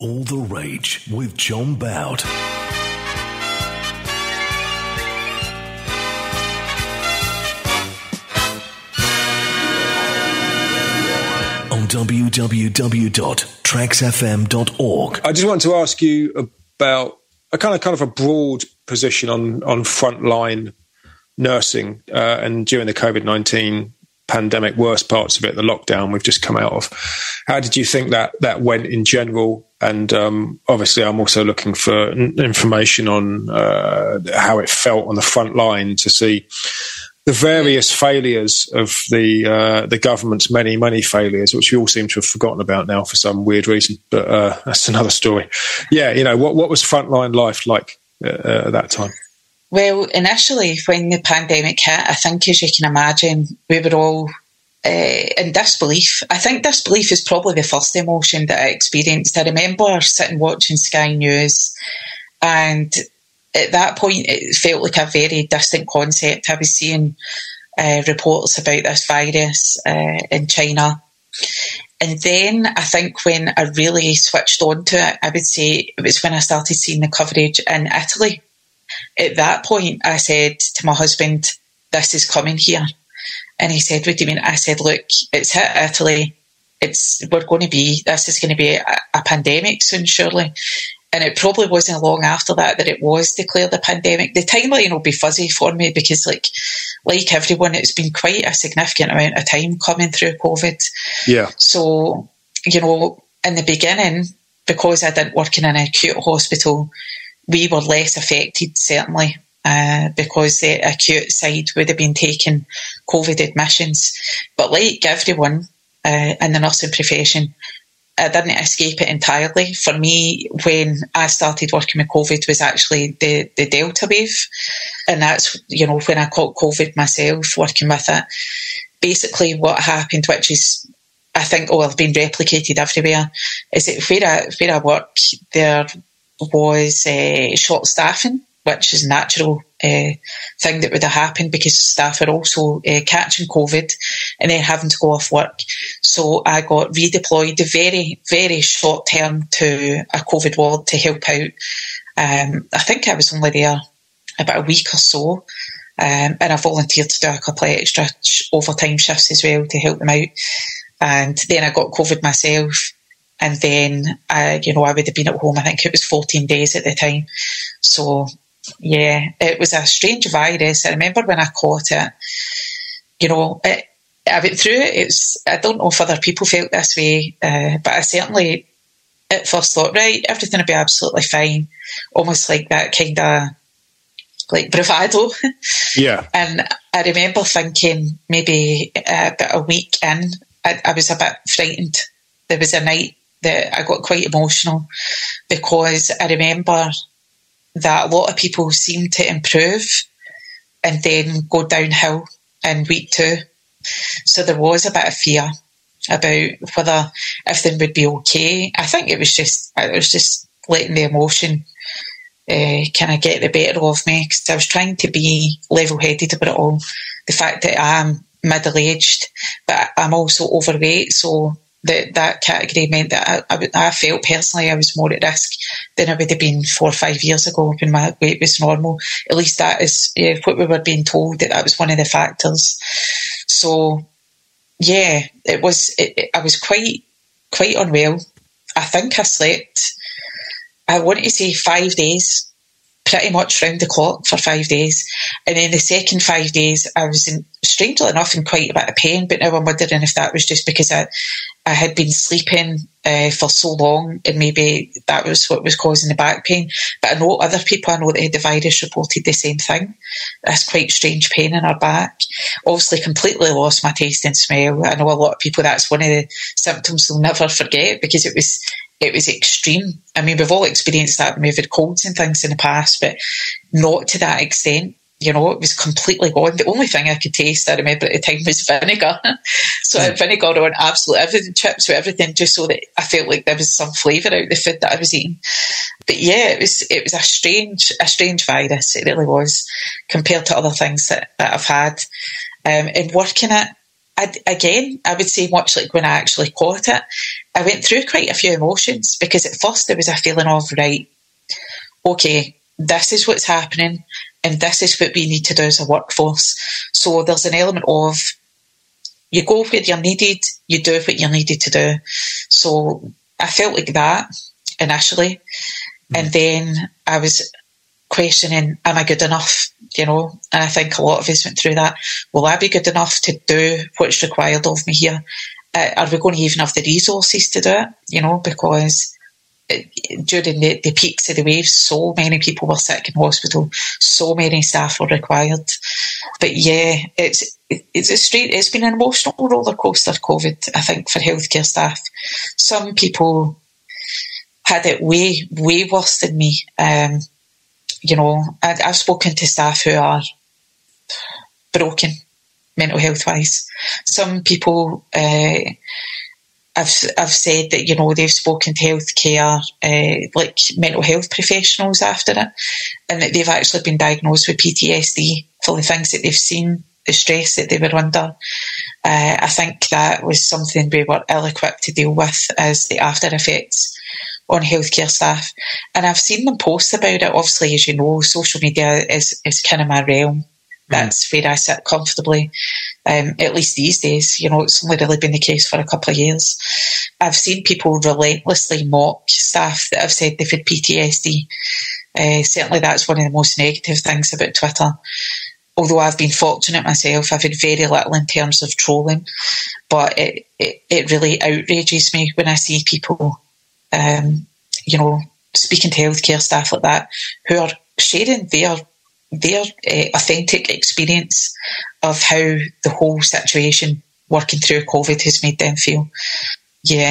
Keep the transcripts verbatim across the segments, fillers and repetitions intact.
All the Rage with John Bout. On w w w dot tracks f m dot org. I just want to ask you about a kind of kind of a broad position on, on frontline nursing uh, and during the COVID nineteen pandemic, worst parts of it, the lockdown we've just come out of. How did you think that that went in general? And um, obviously I'm also looking for n- information on uh, how it felt on the front line to see the various failures of the uh, the government's many, many failures, which we all seem to have forgotten about now for some weird reason. But uh, that's another story. Yeah, you know, what, what was frontline life like uh, at that time? Well, initially, when the pandemic hit, I think, as you can imagine, we were all uh, in disbelief. I think disbelief is probably the first emotion that I experienced. I remember sitting watching Sky News, and at that point, it felt like a very distant concept. I was seeing uh, reports about this virus uh, in China. And then I think when I really switched on to it, I would say it was when I started seeing the coverage in Italy. At that point, I said to my husband, this is coming here. And he said, what do you mean? I said, look, it's hit Italy. It's, we're going to be, this is going to be a, a pandemic soon, surely. And it probably wasn't long after that that it was declared a pandemic. The timeline will be fuzzy for me because, like, like everyone, it's been quite a significant amount of time coming through COVID. Yeah. So, you know, in the beginning, because I didn't work in an acute hospital, we were less affected, certainly, uh, because the acute side would have been taking COVID admissions. But like everyone uh, in the nursing profession, I didn't escape it entirely. For me, when I started working with COVID was actually the, the Delta wave. And that's, you know, when I caught COVID myself, working with it. Basically what happened, which is, I think, oh, I've been replicated everywhere, is that where I, where I work, there was uh, short staffing, which is a natural uh, thing that would have happened because staff are also uh, catching COVID and then having to go off work. So I got redeployed very, very short term to a COVID ward to help out. Um, I think I was only there about a week or so, um, and I volunteered to do a couple of extra sh- overtime shifts as well to help them out. And then I got COVID myself. And then, uh, you know, I would have been at home, I think it was fourteen days at the time. So, yeah, it was a strange virus. I remember when I caught it, you know, it, I went through it. It's, I don't know if other people felt this way, uh, but I certainly at first thought, right, everything will be absolutely fine. Almost like that kind of, like, bravado. Yeah. And I remember thinking maybe about a week in, I, I was a bit frightened. There was a night that I got quite emotional because I remember that a lot of people seemed to improve and then go downhill in week two. So there was a bit of fear about whether everything would be okay. I think it was just, it was just letting the emotion uh, kind of get the better of me because I was trying to be level-headed about it all. The fact that I'm middle-aged, but I'm also overweight, so that that category meant that I, I, I felt personally I was more at risk than I would have been four or five years ago when my weight was normal. At least that is uh, what we were being told, that that was one of the factors. So, yeah, it was. It, it, I was quite quite unwell. I think I slept, I want to say five days, pretty much round the clock for five days. And then the second five days, I was in, strangely enough, in quite a bit of pain. But now I'm wondering if that was just because I, I had been sleeping uh, for so long and maybe that was what was causing the back pain. But I know other people I know that had the virus reported the same thing. That's quite strange pain in our back. Obviously completely lost my taste and smell. I know a lot of people, that's one of the symptoms they'll never forget because it was it was extreme. I mean, we've all experienced that when we've had colds and things in the past, but not to that extent. You know, it was completely gone. The only thing I could taste, I remember at the time, was vinegar. So I had vinegar on absolutely everything, chips with everything, just so that I felt like there was some flavour out of the food that I was eating. But yeah, it was it was a strange a strange virus. It really was, compared to other things that, that I've had. Um, and working it, I, again, I would say much like when I actually caught it, I went through quite a few emotions, because at first there was a feeling of, right, okay, this is what's happening and this is what we need to do as a workforce. So there's an element of, you go where you're needed, you do what you're needed to do. So I felt like that initially. Mm. And then I was questioning, am I good enough? You know, and I think a lot of us went through that. Will I be good enough to do what's required of me here? Uh, are we going to even have the resources to do it? You know, because it, during the, the peaks of the waves, so many people were sick in hospital, so many staff were required. But yeah, it's it's a straight. It's been an emotional roller coaster, COVID, I think, for healthcare staff. Some people had it way, way worse than me. Um, you know, I, I've spoken to staff who are broken mental health wise. Some people, uh, I've I've said that, you know, they've spoken to healthcare, uh, like mental health professionals after it, and that they've actually been diagnosed with P T S D for the things that they've seen, the stress that they were under. Uh, I think that was something we were ill-equipped to deal with as the after effects on healthcare staff. And I've seen them post about it. Obviously, as you know, social media is, is kind of my realm. That's mm. where I sit comfortably, um, at least these days. You know, it's only really been the case for a couple of years. I've seen people relentlessly mock staff that have said they've had P T S D. Uh, certainly that's one of the most negative things about Twitter. Although I've been fortunate myself, I've had very little in terms of trolling. But it, it, it really outrages me when I see people, um, you know, speaking to healthcare staff like that, who are sharing their their uh, authentic experience of how the whole situation working through COVID has made them feel. Yeah,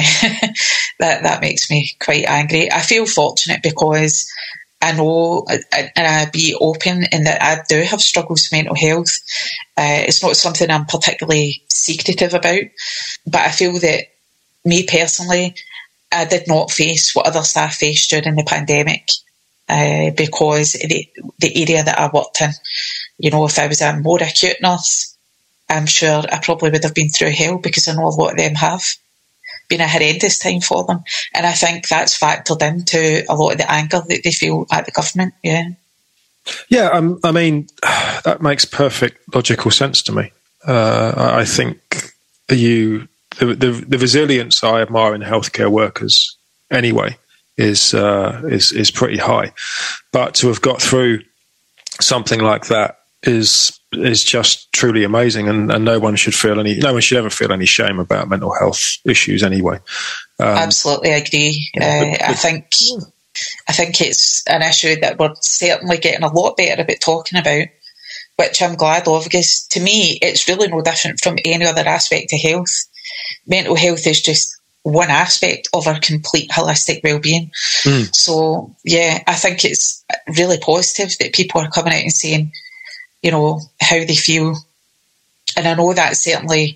that that makes me quite angry. I feel fortunate because I know, and I be open in that I do have struggles with mental health. Uh, it's not something I'm particularly secretive about, but I feel that me personally, I did not face what other staff faced during the pandemic. Uh, because the, the area that I worked in, you know, if I was a more acute nurse, I'm sure I probably would have been through hell, because I know a lot of them have been a horrendous time for them. And I think that's factored into a lot of the anger that they feel at the government. Yeah. Yeah, um, I mean, that makes perfect logical sense to me. Uh, I think you, the, the, the resilience I admire in healthcare workers anyway, is uh, is is pretty high, but to have got through something like that is is just truly amazing, and, and no one should feel any no one should ever feel any shame about mental health issues anyway. Um, Absolutely agree. Yeah, but, uh, but, I think I think it's an issue that we're certainly getting a lot better about talking about, which I'm glad of, because to me it's really no different from any other aspect of health. Mental health is just one aspect of our complete holistic well-being. Mm. So, yeah, I think it's really positive that people are coming out and saying, you know, how they feel. And I know that's certainly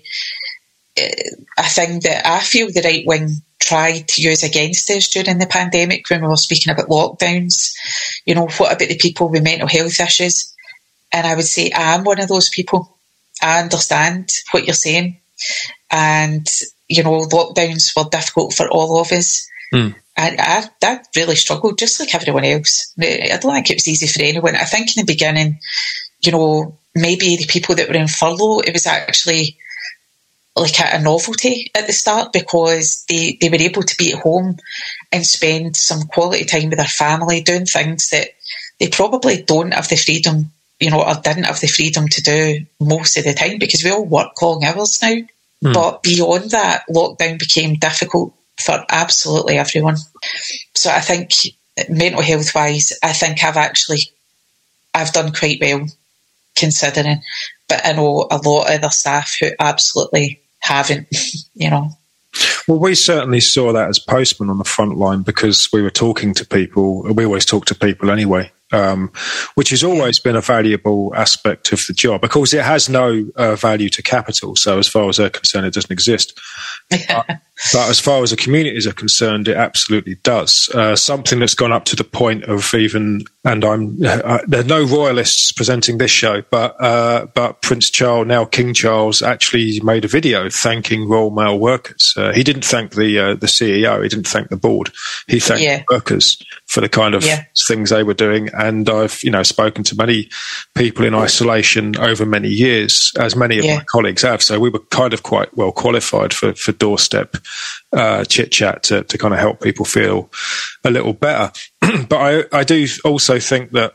a thing that I feel the right wing tried to use against us during the pandemic when we were speaking about lockdowns. You know, what about the people with mental health issues? And I would say I'm one of those people. I understand what you're saying. And you know, lockdowns were difficult for all of us. Mm. And I, I really struggled, just like everyone else. I don't think it was easy for anyone. I think in the beginning, you know, maybe the people that were in furlough, it was actually like a, a novelty at the start, because they, they were able to be at home and spend some quality time with their family, doing things that they probably don't have the freedom, you know, or didn't have the freedom to do most of the time, because we all work long hours now. Mm. But beyond that, lockdown became difficult for absolutely everyone. So I think mental health wise, I think I've actually, I've done quite well considering, but I know a lot of other staff who absolutely haven't, you know. Well, we certainly saw that as postmen on the front line, because we were talking to people. We always talk to people anyway um, which has always been a valuable aspect of the job. Of course, it has no uh, value to capital, so as far as they're concerned, it doesn't exist. but, but as far as the communities are concerned, it absolutely does. Uh, something that's gone up to the point of even, and I'm uh, there are no royalists presenting this show, but uh, but Prince Charles, now King Charles, actually made a video thanking Royal Mail workers. Uh, he didn't thank the uh, the C E O, he didn't thank the board, he thanked yeah. the workers for the kind of yeah. things they were doing. And I've, you know, spoken to many people in isolation over many years, as many of yeah. my colleagues have. So we were kind of quite well qualified for, for doorstep uh, chit chat to, to kind of help people feel a little better. But I, I do also think that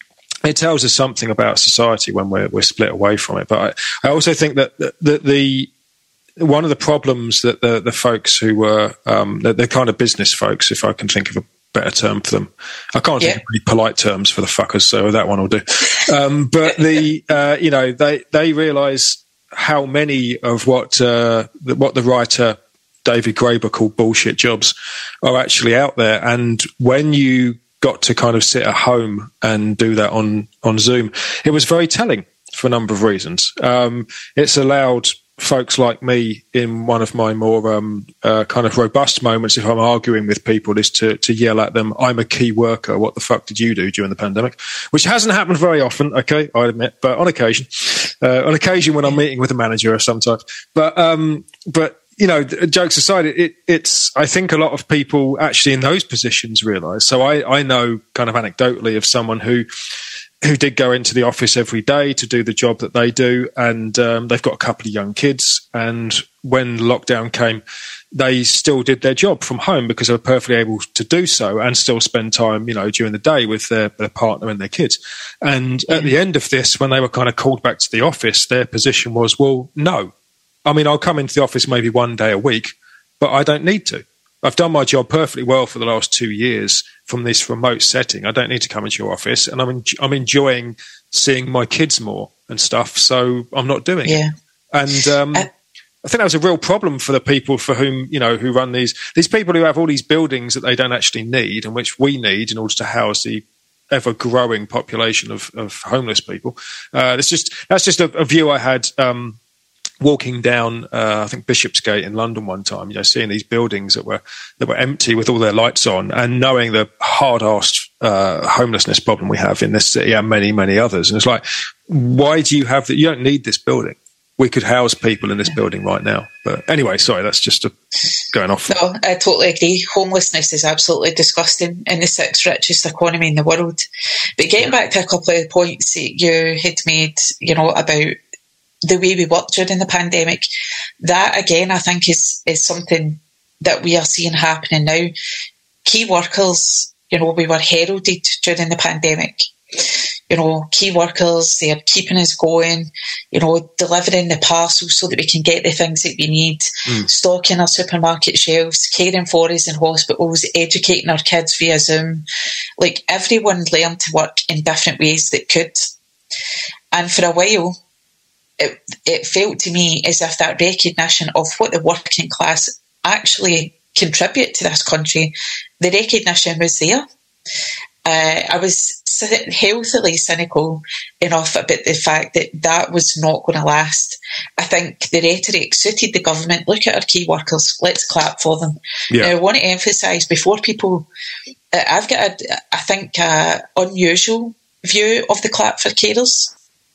it tells us something about society when we're, we're split away from it. But I, I also think that the, the, the one of the problems that the, the folks who were, um, the, the kind of business folks, if I can think of a better term for them. I can't yeah. think of really polite terms for the fuckers, so that one will do. Um, but the, uh, you know, they, they realise how many of what, uh, the, what the writer David Graeber called bullshit jobs are actually out there. And when you got to kind of sit at home and do that on, on Zoom, it was very telling for a number of reasons. Um, it's allowed folks like me in one of my more um, uh, kind of robust moments, if I'm arguing with people, is to, to yell at them, I'm a key worker, what the fuck did you do during the pandemic? Which hasn't happened very often, okay, I admit, but on occasion. Uh, on occasion when I'm meeting with a manager sometimes. But, um, but you know, jokes aside, it, it's, I think a lot of people actually in those positions realise. So I, I know kind of anecdotally of someone who who did go into the office every day to do the job that they do. And um, they've got a couple of young kids. And when lockdown came, they still did their job from home because they were perfectly able to do so and still spend time, you know, during the day with their, their partner and their kids. And at the end of this, when they were kind of called back to the office, their position was, well, no. I mean, I'll come into the office maybe one day a week, but I don't need to. I've done my job perfectly well for the last two years from this remote setting. I don't need to come into your office, and I'm en- I'm enjoying seeing my kids more and stuff. So I'm not doing yeah. it. And um, I, I think that was a real problem for the people for whom, you know, who run these these people who have all these buildings that they don't actually need and which we need in order to house the ever growing population of, of homeless people. Uh, it's just that's just a, a view I had. Um, Walking down, uh, I think Bishopsgate in London one time, you know, seeing these buildings that were that were empty with all their lights on, and knowing the hard-assed uh, homelessness problem we have in this city and many, many others. And it's like, why do you have that? You don't need this building. We could house people in this building right now. But anyway, sorry, that's just a, going off. No, I totally agree. Homelessness is absolutely disgusting in the sixth richest economy in the world. But getting back to a couple of the points that you had made, you know, about the way we worked during the pandemic, that again I think is is something that we are seeing happening now. Key workers, you know, we were heralded during the pandemic. You know, key workers, they're keeping us going, you know, delivering the parcels so that we can get the things that we need, mm. stocking our supermarket shelves, caring for us in hospitals, educating our kids via Zoom. Like, everyone learned to work in different ways that could. And for a while, It, it felt to me as if that recognition of what the working class actually contribute to this country, the recognition was there. Uh, I was healthily cynical enough about the fact that that was not going to last. I think the rhetoric suited the government. Look at our key workers, let's clap for them. Yeah. Now, I want to emphasise before people, uh, I've got, a, I think, an unusual view of the clap for carers.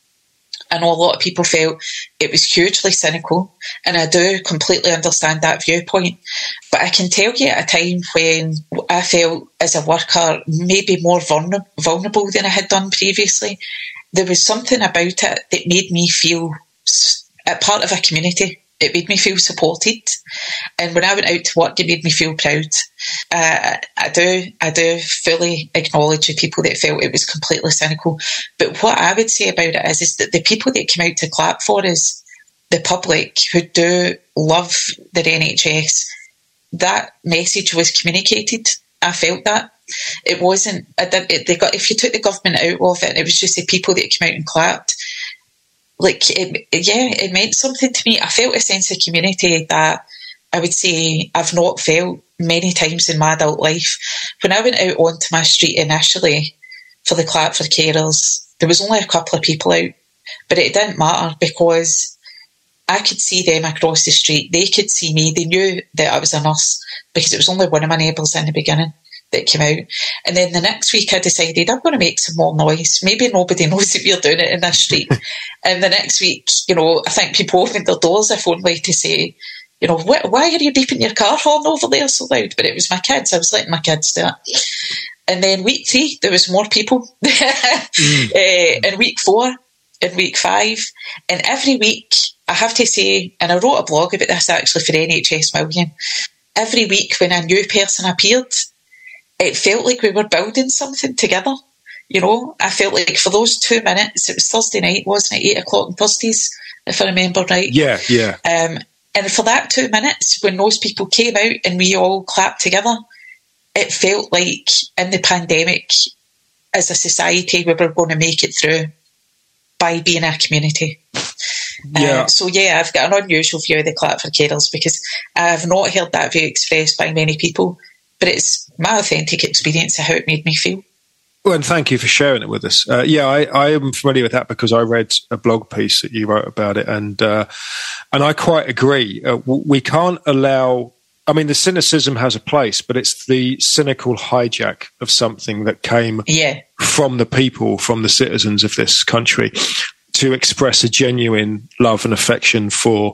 I know a lot of people felt it was hugely cynical, and I do completely understand that viewpoint. But I can tell you at a time when I felt as a worker maybe more vulner- vulnerable than I had done previously, there was something about it that made me feel a part of a community. It made me feel supported. And when I went out to work, it made me feel proud. Uh, I do I do fully acknowledge the people that felt it was completely cynical. But what I would say about it is, is that the people that came out to clap for us, the public who do love their N H S, that message was communicated. I felt that. It wasn't, it, they got, if you took the government out of it, it was just the people that came out and clapped. Like, it, yeah, it meant something to me. I felt a sense of community that I would say I've not felt many times in my adult life. When I went out onto my street initially, for the Clatford carers. There was only a couple of people out, but it didn't matter because I could see them across the street. They could see me. They knew that I was a nurse because it was only one of my neighbours in the beginning that came out. And then the next week I decided I'm going to make some more noise. Maybe nobody knows that we're doing it in this street. And the next week, you know, I think people opened their doors if only to say, you know, why are you beeping your car horn over there so loud? But it was my kids. I was letting my kids do it. And then week three, there was more people. mm. uh, in week four, in week five. And every week, I have to say, and I wrote a blog about this actually for N H S Million, every week when a new person appeared, it felt like we were building something together. You know, I felt like for those two minutes, it was Thursday night, wasn't it? Eight o'clock on Thursdays, if I remember right. Yeah, yeah. Um, and for that two minutes, when those people came out and we all clapped together, it felt like in the pandemic, as a society, we were going to make it through by being a community. Yeah. Um, so, yeah, I've got an unusual view of the Clatford carers because I've not heard that view expressed by many people. But it's my authentic experience of how it made me feel. Well, and thank you for sharing it with us. Uh, yeah, I, I am familiar with that because I read a blog piece that you wrote about it, and uh, and I quite agree. Uh, we can't allow. I mean, the cynicism has a place, but it's the cynical hijack of something that came yeah. from the people, from the citizens of this country, to express a genuine love and affection for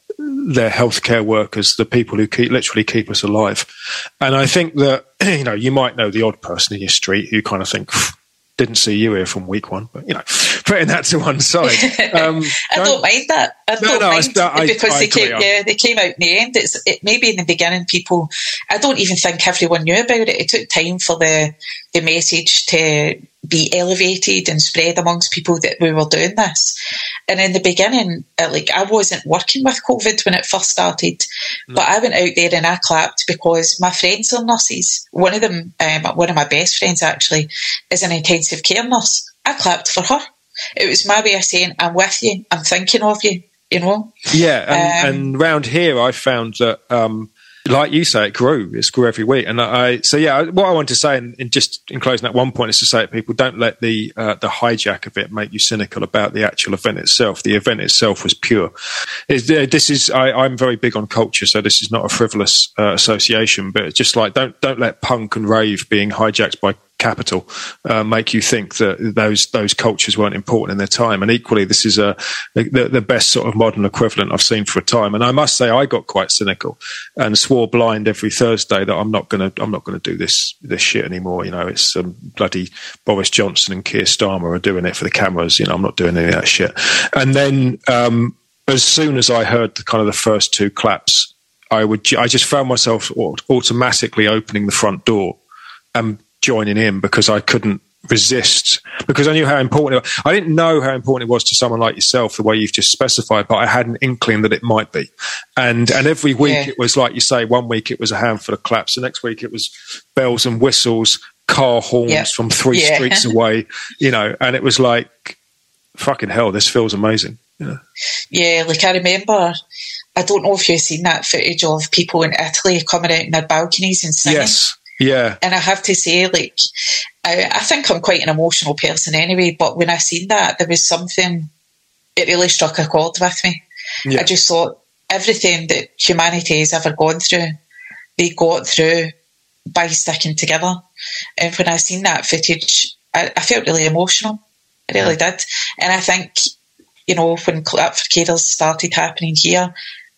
their healthcare workers, the people who keep, literally keep us alive. And I think that, you know, you might know the odd person in your street who kind of think, didn't see you here from week one, but, you know, putting that to one side. Um, I don't, don't mind that. I no, don't no, mind I, I, because I they came, yeah, they came out in the end. It's it, maybe in the beginning, people, I don't even think everyone knew about it. It took time for the the message to be elevated and spread amongst people that we were doing this. And in the beginning, like I wasn't working with COVID when it first started, no. but I went out there and I clapped because my friends are nurses. One of them, um, one of my best friends actually, is an intensive care nurse. I clapped for her. It was my way of saying, I'm with you, I'm thinking of you, you know? Yeah, and, um, and round here I found that, um, like you say, it grew. It grew every week. And I, so yeah, what I want to say, and, and just in closing that one point, is to say to people, don't let the uh, the hijack of it make you cynical about the actual event itself. The event itself was pure. It's, uh, this is, I, I'm very big on culture, so this is not a frivolous uh, association, but it's just like, don't don't let punk and rave being hijacked by capital uh, make you think that those those cultures weren't important in their time. And equally, this is a the, the best sort of modern equivalent I've seen for a time. And I must say, I got quite cynical and swore blind every Thursday that I'm not going to I'm not going to do this this shit anymore. You know, it's um, bloody Boris Johnson and Keir Starmer are doing it for the cameras. You know, I'm not doing any of that shit. And then um, as soon as I heard the kind of the first two claps, I would I just found myself automatically opening the front door and joining in because I couldn't resist, because I knew how important it was. I didn't know how important it was to someone like yourself, the way you've just specified, but I had an inkling that it might be. And and every week yeah. it was like you say, one week it was a handful of claps, the next week it was bells and whistles, car horns yeah. from three yeah. streets away, you know, and it was like, fucking hell, this feels amazing. Yeah, yeah like I remember, I don't know if you've seen that footage of people in Italy coming out in their balconies and singing. Yes. Yeah. And I have to say, like, I, I think I'm quite an emotional person anyway, but when I seen that, there was something, it really struck a chord with me. Yeah. I just thought everything that humanity has ever gone through, they got through by sticking together. And when I seen that footage, I, I felt really emotional. I really yeah. did. And I think, you know, when Clatford carers started happening here,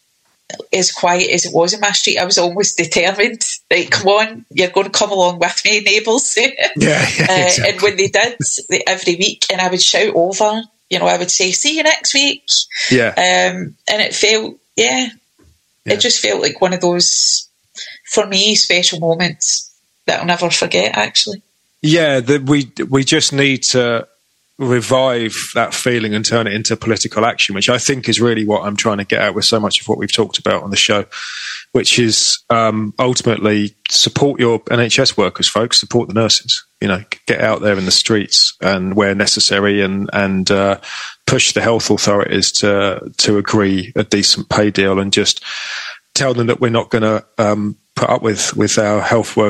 as quiet as it was in my street, I was almost determined, like, come on, you're going to come along with me, neighbours. yeah, yeah exactly. uh, And when they did, they, every week, and I would shout over, you know, I would say, see you next week. Yeah. Um, and it felt, yeah, yeah, it just felt like one of those, for me, special moments that I'll never forget, actually. Yeah, the, we we just need to revive that feeling and turn it into political action, which I think is really what I'm trying to get at with so much of what we've talked about on the show, which is um, ultimately support your N H S workers, folks, support the nurses, you know, get out there in the streets and where necessary and, and uh, push the health authorities to, to agree a decent pay deal and just tell them that we're not going to um, put up with, with our health workers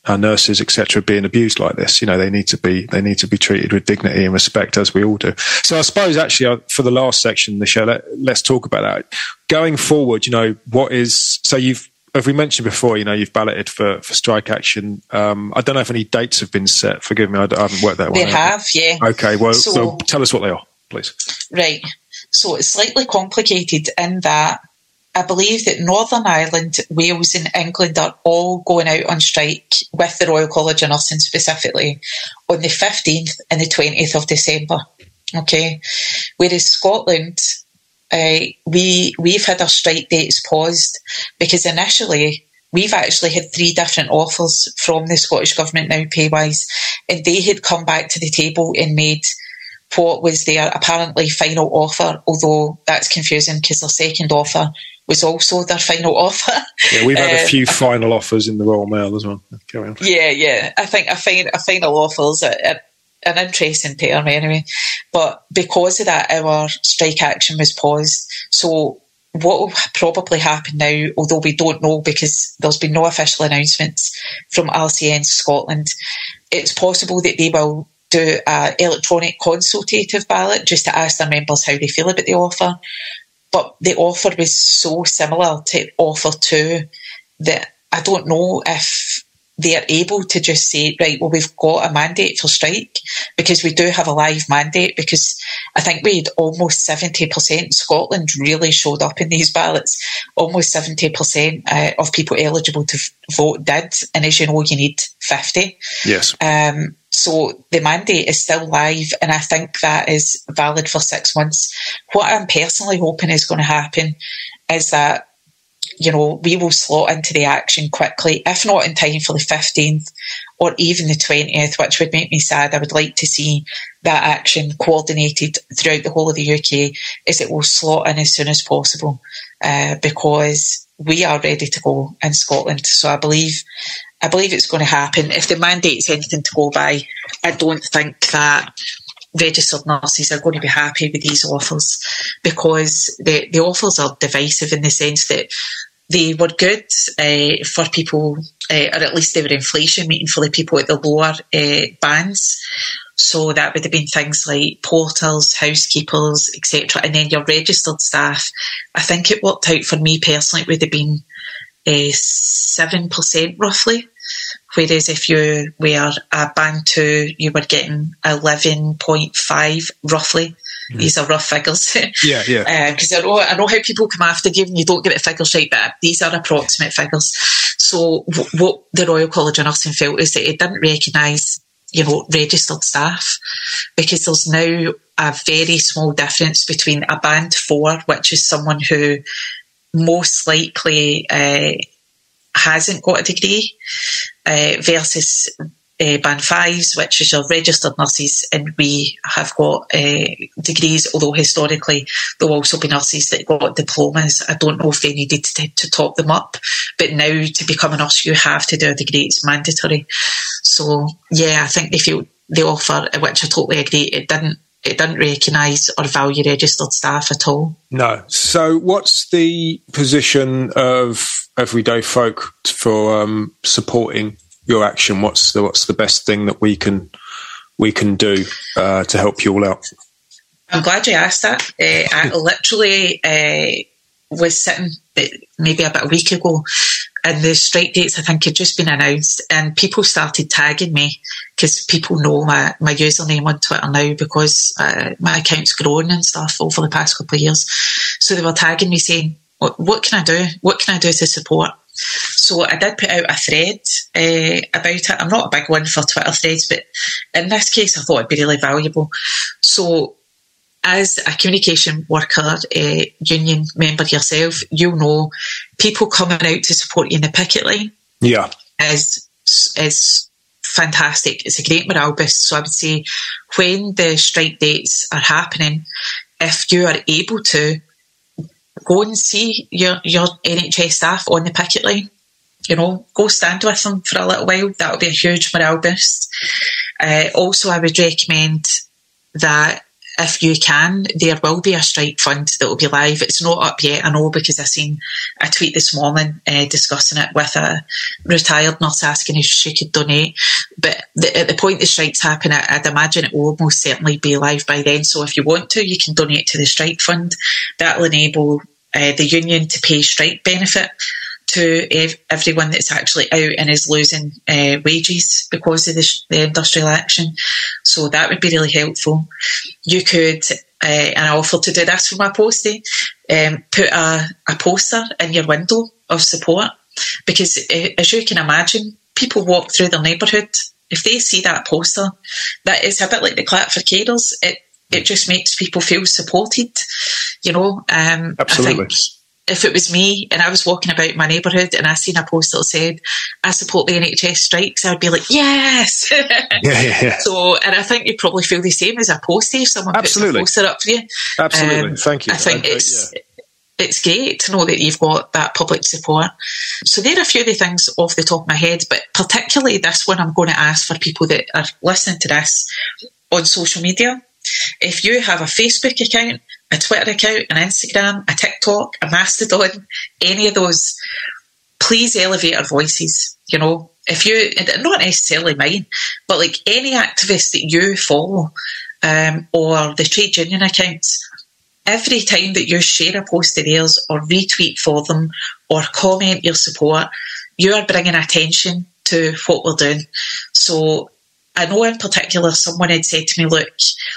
our nurses, et cetera, being abused like this. You know, they need to be they need to be treated with dignity and respect, as we all do. So I suppose actually for the last section of the show, let, let's talk about that. Going forward, you know, what is so you've as we mentioned before, you know, you've balloted for, for strike action. Um, I don't know if any dates have been set. Forgive me, I, I haven't worked that one out. They have, yeah. Okay, well, so, so tell us what they are, please. Right. So it's slightly complicated in that I believe that Northern Ireland, Wales and England are all going out on strike with the Royal College of Nursing specifically on the fifteenth and the twentieth of December. Okay. Whereas Scotland, uh, we, we've had our strike dates paused because initially we've actually had three different offers from the Scottish Government now, pay-wise, and they had come back to the table and made what was their apparently final offer, although that's confusing because their second offer was also their final offer. Yeah, we've had uh, a few final offers in the Royal Mail as well. Carry on. Yeah, yeah. I think a, fin- a final offer is a, a, an interesting term anyway. But because of that, our strike action was paused. So what will probably happen now, although we don't know because there's been no official announcements from R C N Scotland, it's possible that they will do an electronic consultative ballot just to ask their members how they feel about the offer. But the offer was so similar to offer two that I don't know if they're able to just say, right, well, we've got a mandate for strike, because we do have a live mandate, because I think we had almost seventy percent. Scotland really showed up in these ballots. Almost seventy percent uh, of people eligible to f- vote did. And as you know, you need fifty. Yes. Um, so the mandate is still live, and I think that is valid for six months. What I'm personally hoping is going to happen is that, you know, we will slot into the action quickly, if not in time for the fifteenth or even the twentieth, which would make me sad. I would like to see that action coordinated throughout the whole of the U K, as it will slot in as soon as possible, uh, because we are ready to go in Scotland. So I believe I believe it's going to happen. If the mandate's anything to go by, I don't think that registered nurses are going to be happy with these offers, because the, the offers are divisive in the sense that they were good uh, for people, uh, or at least they were inflation meeting for the people at the lower uh, bands. So that would have been things like porters, housekeepers, et cetera. And then your registered staff, I think it worked out for me personally, it would have been uh, seven percent roughly. Whereas if you were a band two, you were getting eleven point five roughly. Mm. These are rough figures. Yeah, yeah. Because uh, I know I know how people come after you and you don't get the figures right, but these are approximate figures. So w- what the Royal College of Nursing felt is that it didn't recognise, you know, registered staff, because there's now a very small difference between a band four, which is someone who most likely uh, hasn't got a degree, uh, versus uh, band fives, which is your registered nurses, and we have got uh, degrees, although historically there will also be nurses that got diplomas. I don't know if they needed to, to top them up, but now to become a nurse you have to do a degree, it's mandatory. So yeah, I think they feel the offer, which I totally agree, it didn't it didn't recognise or value registered staff at all. No. So what's the position of everyday folk for um, supporting your action? What's the what's the best thing that we can we can do uh, to help you all out? I'm glad you asked that. Uh, I literally uh, was sitting maybe about a week ago, and the strike dates I think had just been announced, and people started tagging me, because people know my, my username on Twitter now, because uh, my account's grown and stuff over the past couple of years. So they were tagging me saying, what, what can I do? What can I do to support? So I did put out a thread uh, about it. I'm not a big one for Twitter threads, but in this case I thought it'd be really valuable. So as a communication worker, uh, union member yourself, you'll know people coming out to support you in the picket line yeah. is, is fantastic. It's a great morale boost. So I would say when the strike dates are happening, if you are able to, go and see your, your N H S staff on the picket line. You know, go stand with them for a little while. That would be a huge morale boost. Uh, also, I would recommend that if you can, there will be a strike fund that will be live. It's not up yet, I know, because I seen a tweet this morning uh, discussing it with a retired nurse asking if she could donate. But the, at the point the strikes happen, I, I'd imagine it will almost certainly be live by then. So if you want to, you can donate to the strike fund. That'll enable uh, the union to pay strike benefit to ev- everyone that's actually out and is losing uh, wages because of the, sh- the industrial action. So that would be really helpful. You could, uh, and I offered to do this for my postie, um, put a, a poster in your window of support, because uh, as you can imagine, people walk through their neighbourhood. If they see that poster, that is a bit like the Clap for Carers. It it just makes people feel supported, you know. Um, Absolutely. I think if it was me and I was walking about my neighbourhood and I seen a poster that said, I support the N H S strikes, I would be like, yes! yeah, yeah, yeah. So, and I think you probably feel the same as a postie if someone Absolutely. puts a poster up for you. Absolutely, Um, thank you. I think I, it's yeah. it's great to know that you've got that public support. So there are a few of the things off the top of my head, but particularly this one I'm going to ask for people that are listening to this on social media. If you have a Facebook account, a Twitter account, an Instagram, a TikTok, a Mastodon, any of those, please elevate our voices. You know, if you, not necessarily mine, but like any activist that you follow, um, or the trade union accounts, every time that you share a post of theirs or retweet for them or comment your support, you are bringing attention to what we're doing. So I know in particular someone had said to me, look,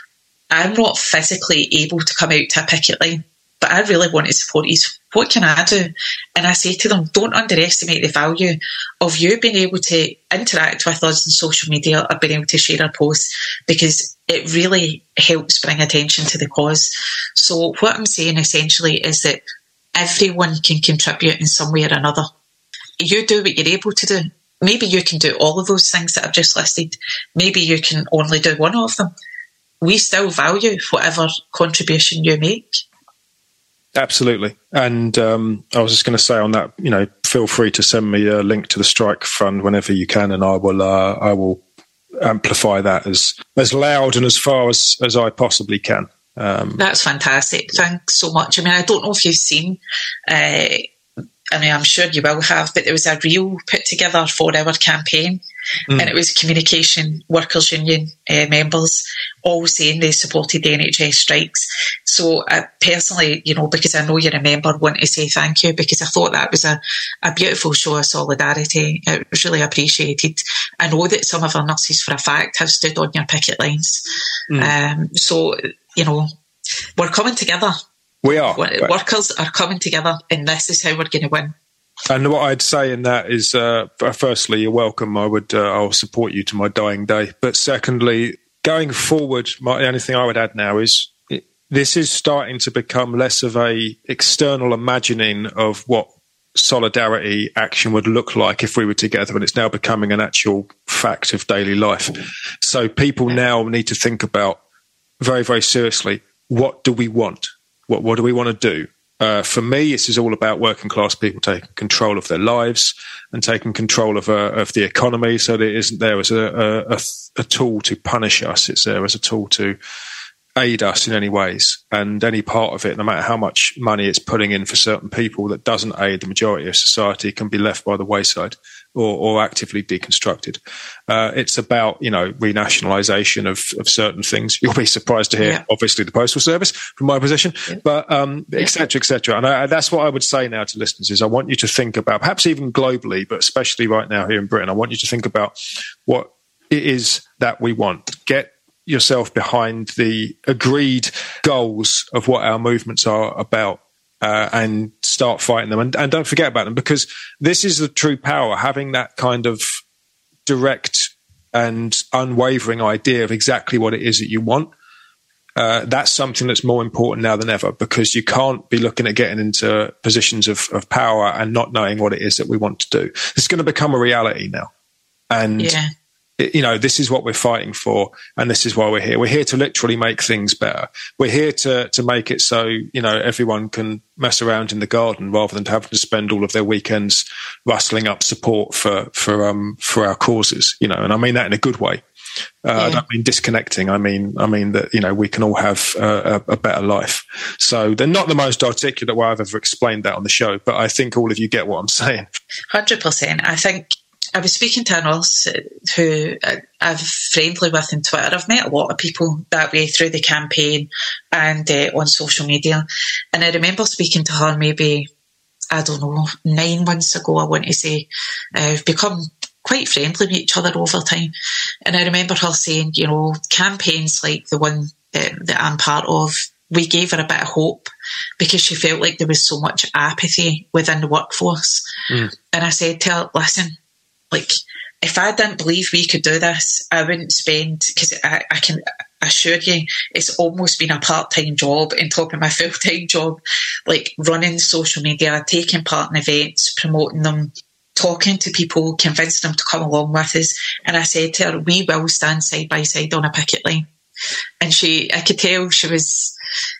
I'm not physically able to come out to a picket line, but I really want to support you. What can I do? And I say to them, don't underestimate the value of you being able to interact with us on social media or being able to share our posts, because it really helps bring attention to the cause. So what I'm saying essentially is that everyone can contribute in some way or another. You do what you're able to do. Maybe you can do all of those things that I've just listed. Maybe you can only do one of them. We still value whatever contribution you make. Absolutely. And um, I was just going to say on that, you know, feel free to send me a link to the strike fund whenever you can, and I will uh, I will amplify that as as loud and as far as, as I possibly can. Um, That's fantastic. Thanks so much. I mean, I don't know if you've seen, uh, I mean, I'm sure you will have, but there was a reel put together for our campaign, mm. and it was Communication Workers Union uh, members all saying they supported the N H S strikes. So I personally, you know, because I know you're a member, want to say thank you, because I thought that was a, a beautiful show of solidarity. It was really appreciated. I know that some of our nurses for a fact have stood on your picket lines. Mm. Um, so, you know, we're coming together. We are. Workers are coming together, and this is how we're going to win. And what I'd say in that is, uh, firstly, you're welcome. I would, uh, I'll support you to my dying day. But secondly, going forward, my, the only thing I would add now is it, this is starting to become less of a external imagining of what solidarity action would look like if we were together, and it's now becoming an actual fact of daily life. So people now need to think about very, very seriously, what do we want? What, what do we want to do? Uh, for me, this is all about working class people taking control of their lives and taking control of uh, of the economy, so that it isn't there as a, a, a tool to punish us. It's there as a tool to aid us in any ways. And any part of it, no matter how much money it's putting in for certain people that doesn't aid the majority of society, can be left by the wayside or, or actively deconstructed. Uh, it's about, you know, renationalisation of, of certain things. You'll be surprised to hear, yeah. obviously, the Postal Service from my position, yeah. but um, et cetera, et cetera. And I, that's what I would say now to listeners is I want you to think about, perhaps even globally, but especially right now here in Britain, I want you to think about what it is that we want. Get yourself behind the agreed goals of what our movements are about, uh, and start fighting them. And, and don't forget about them, because this is the true power, having that kind of direct and unwavering idea of exactly what it is that you want. Uh, that's something that's more important now than ever, because you can't be looking at getting into positions of, of power and not knowing what it is that we want to do. It's going to become a reality now. And yeah. you know, this is what we're fighting for, and this is why we're here. We're here to literally make things better. We're here to to make it so, you know, everyone can mess around in the garden rather than having to spend all of their weekends rustling up support for for um for our causes, you know, and I mean that in a good way. Uh, yeah. I don't mean disconnecting. I mean, I mean that, you know, we can all have uh, a, a better life. So they're not the most articulate way I've ever explained that on the show, but I think all of you get what I'm saying. one hundred percent. I think I was speaking to a nurse who I'm friendly with on Twitter. I've met a lot of people that way through the campaign and uh, on social media. And I remember speaking to her maybe, I don't know, nine months ago, I want to say. Uh, we've become quite friendly with each other over time. And I remember her saying, you know, campaigns like the one that, that I'm part of, we gave her a bit of hope because she felt like there was so much apathy within the workforce. Mm. And I said to her, listen, like, if I didn't believe we could do this, I wouldn't spend, because I, I can assure you, it's almost been a part-time job on top of my full-time job, like running social media, taking part in events, promoting them, talking to people, convincing them to come along with us. And I said to her, we will stand side by side on a picket line. And she, I could tell she was,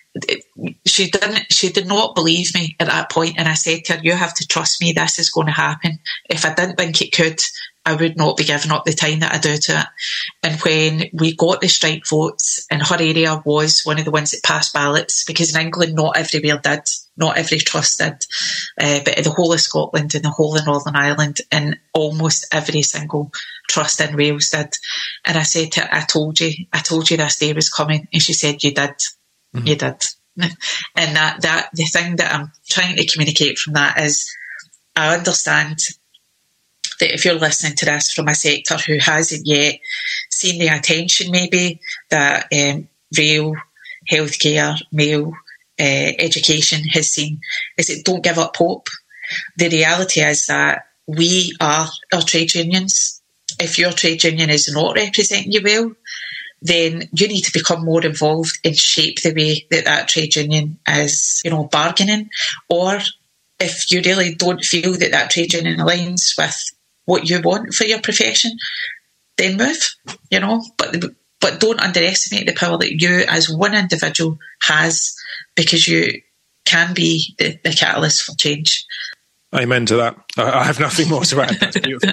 she didn't, she did not believe me at that point. And I said to her, you have to trust me, this is going to happen. If I didn't think it could, I would not be giving up the time that I do to it. And when we got the strike votes, and her area was one of the ones that passed ballots, because in England, not everywhere did, not every trust did, uh, but in the whole of Scotland and the whole of Northern Ireland, and almost every single trust in Wales did. And I said to her, I told you, I told you this day was coming. And she said, you did, mm-hmm. you did. And that, that, the thing that I'm trying to communicate from that is, I understand that if you're listening to this from a sector who hasn't yet seen the attention maybe that um, rail, healthcare, mail, uh, education has seen, is that don't give up hope. The reality is that we are our trade unions. If your trade union is not representing you well, then you need to become more involved and shape the way that that trade union is, you know, bargaining. Or if you really don't feel that that trade union aligns with what you want for your profession, then move, you know, but but don't underestimate the power that you as one individual has, because you can be the, the catalyst for change. Amen to that. I have nothing more to add. That's beautiful.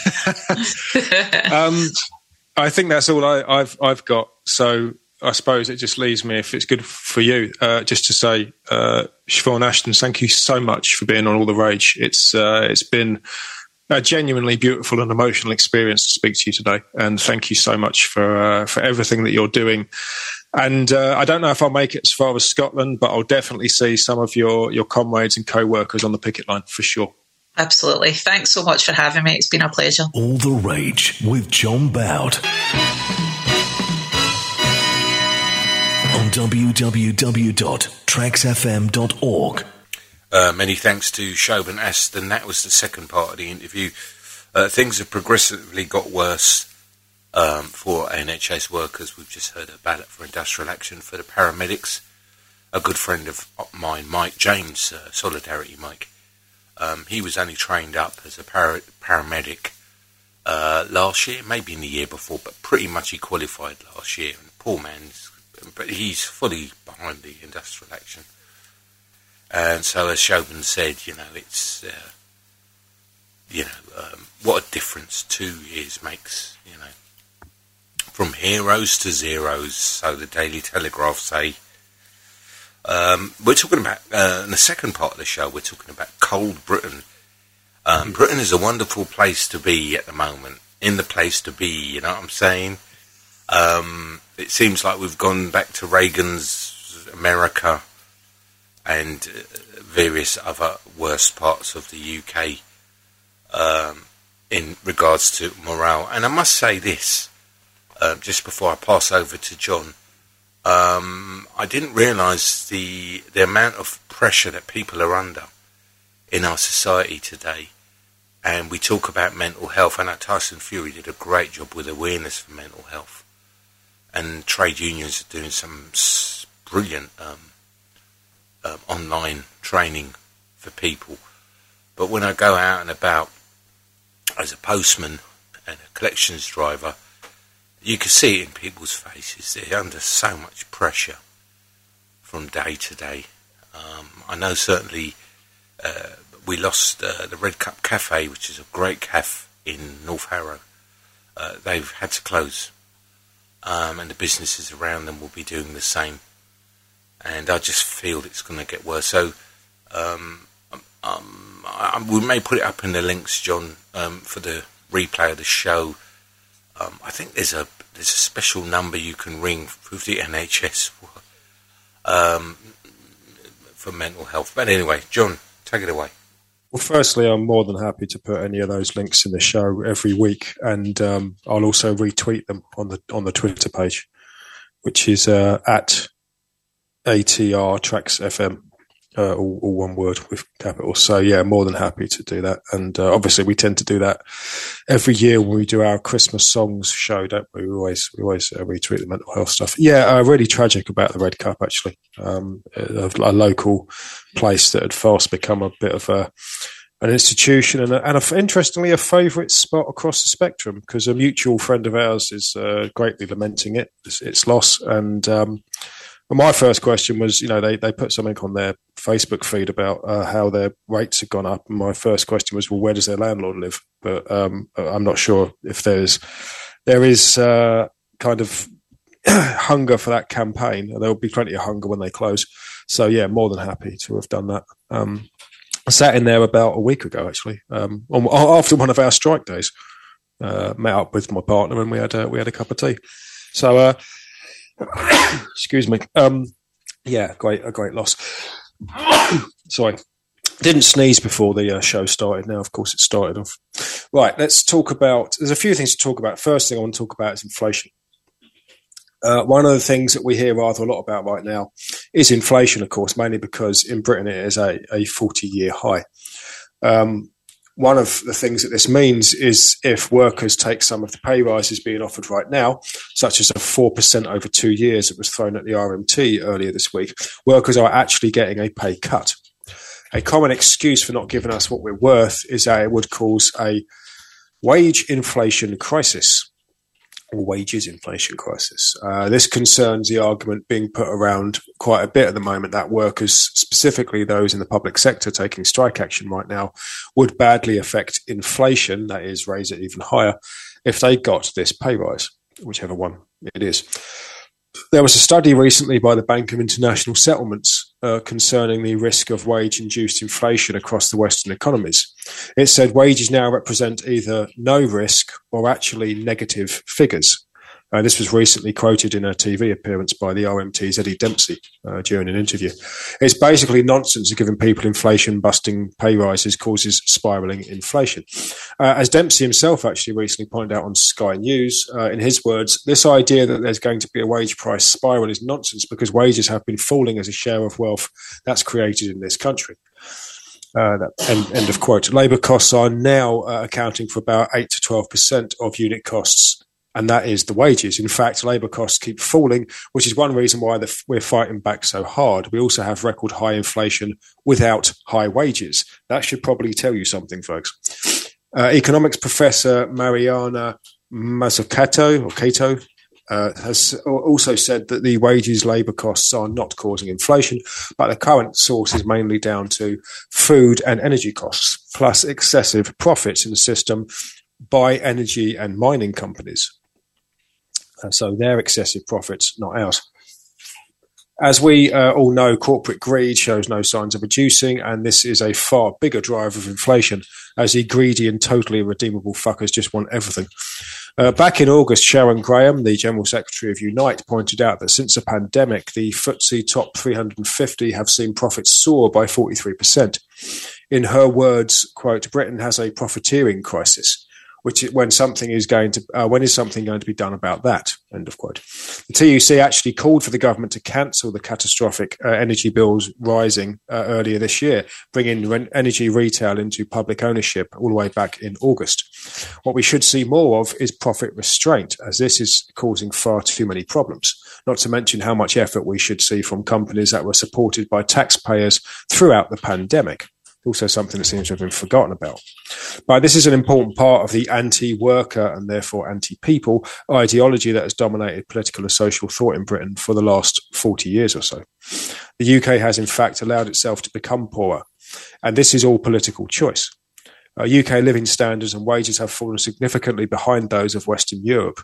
um, I think that's all I, I've I've got. So I suppose it just leaves me, if it's good for you, uh, just to say, uh, Siobhan Ashton, thank you so much for being on All the Rage. It's uh, it's been a genuinely beautiful and emotional experience to speak to you today, and thank you so much for uh, for everything that you're doing. And uh, I don't know if I'll make it as far as Scotland, but I'll definitely see some of your your comrades and co-workers on the picket line for sure. Absolutely. Thanks so much for having me. It's been a pleasure. All the Rage with John Bout on w w w dot tracks f m dot org. Uh, many thanks to Siobhan Ashton. That was the second part of the interview. Uh, things have progressively got worse um, for N H S workers. We've just heard a ballot for industrial action for the paramedics. A good friend of mine, Mike James, uh, Solidarity Mike, um, he was only trained up as a para- paramedic uh, last year, maybe in the year before, but pretty much he qualified last year. And poor man, but he's fully behind the industrial action. And so, as Siobhan said, you know, it's, uh, you know, um, what a difference two years makes, you know. From heroes to zeros, so the Daily Telegraph say. Um, we're talking about, uh, in the second part of the show, we're talking about cold Britain. Um, Britain is a wonderful place to be at the moment, in the place to be, you know what I'm saying? Um, it seems like we've gone back to Reagan's America and uh, various other worst parts of the U K um, in regards to morale. And I must say this, uh, just before I pass over to John, um, I didn't realise the, the amount of pressure that people are under in our society today. And we talk about mental health. I know Tyson Fury did a great job with awareness for mental health. And trade unions are doing some brilliant um, Um, online training for people. But when I go out and about as a postman and a collections driver, you can see it in people's faces. They're under so much pressure from day to day. Um, I know certainly uh, we lost uh, the Red Cup Cafe, which is a great cafe in North Harrow. Uh, they've had to close um, and the businesses around them will be doing the same. And I just feel it's going to get worse. So um, um, I, we may put it up in the links, John, um, for the replay of the show. Um, I think there's a there's a special number you can ring with the N H S for, um, for mental health. But anyway, John, take it away. Well, firstly, I'm more than happy to put any of those links in the show every week, and um, I'll also retweet them on the on the Twitter page, which is uh, at A T R Tracks F M, uh, all, all one word with capitals. So yeah, more than happy to do that. And uh, obviously, we tend to do that every year when we do our Christmas songs show, don't we? We always we always uh, retweet the mental health stuff. Yeah, uh, really tragic about the Red Cup actually. Um, a, a local place that had fast become a bit of a an institution and, a, and a, interestingly a favourite spot across the spectrum, because a mutual friend of ours is uh, greatly lamenting it, its, its loss. And um, my first question was, you know, they, they put something on their Facebook feed about uh, how their rates had gone up. And my first question was, well, where does their landlord live? But um, I'm not sure if there's there is uh, kind of hunger for that campaign. There will be plenty of hunger when they close. So, yeah, more than happy to have done that. Um, I sat in there about a week ago, actually, um, on, after one of our strike days. Uh, met up with my partner and we had a, we had a cup of tea. So, uh, excuse me. Um, yeah, great, a great loss. Sorry. Didn't sneeze before the uh, show started. Now, of course, it started off. Right, let's talk about, there's a few things to talk about. First thing I want to talk about is inflation. Uh, one of the things that we hear rather a lot about right now is inflation, of course, mainly because in Britain it is a, a forty-year high. Um, one of the things that this means is if workers take some of the pay rises being offered right now, such as a four percent over two years that was thrown at the R M T earlier this week, workers are actually getting a pay cut. A common excuse for not giving us what we're worth is that it would cause a wage inflation crisis. Or wages inflation crisis. Uh, this concerns the argument being put around quite a bit at the moment that workers, specifically those in the public sector taking strike action right now, would badly affect inflation, that is, raise it even higher, if they got this pay rise, whichever one it is. There was a study recently by the Bank of International Settlements uh, concerning the risk of wage-induced inflation across the Western economies. It said wages now represent either no risk or actually negative figures. Uh, this was recently quoted in a T V appearance by the R M T's Eddie Dempsey uh, during an interview. It's basically nonsense giving people inflation-busting pay rises causes spiralling inflation. Uh, as Dempsey himself actually recently pointed out on Sky News, uh, in his words, this idea that there's going to be a wage price spiral is nonsense because wages have been falling as a share of wealth that's created in this country. Uh, that, end, end of quote. Labour costs are now uh, accounting for about eight to twelve percent of unit costs, and that is the wages. In fact, labour costs keep falling, which is one reason why the, we're fighting back so hard. We also have record high inflation without high wages. That should probably tell you something, folks. Uh, economics professor Mariana Mazzucato, or Cato, uh, has also said that the wages labour costs are not causing inflation, but the current source is mainly down to food and energy costs, plus excessive profits in the system by energy and mining companies. Uh, so their excessive profits, not ours. As we uh, all know, corporate greed shows no signs of reducing, and this is a far bigger driver of inflation, as the greedy and totally irredeemable fuckers just want everything. Uh, back in August, Sharon Graham, the General Secretary of Unite, pointed out that since the pandemic, the F T S E top three hundred fifty have seen profits soar by forty-three percent. In her words, quote, Britain has a profiteering crisis. Which is when something is going to, uh, when is something going to be done about that? End of quote. The T U C actually called for the government to cancel the catastrophic uh, energy bills rising uh, earlier this year, bringing re- energy retail into public ownership all the way back in August. What we should see more of is profit restraint, as this is causing far too many problems. Not to mention how much effort we should see from companies that were supported by taxpayers throughout the pandemic. Also something that seems to have been forgotten about. But this is an important part of the anti-worker and therefore anti-people ideology that has dominated political and social thought in Britain for the last forty years or so. The U K has in fact allowed itself to become poorer, and this is all political choice. Uh, U K living standards and wages have fallen significantly behind those of Western Europe.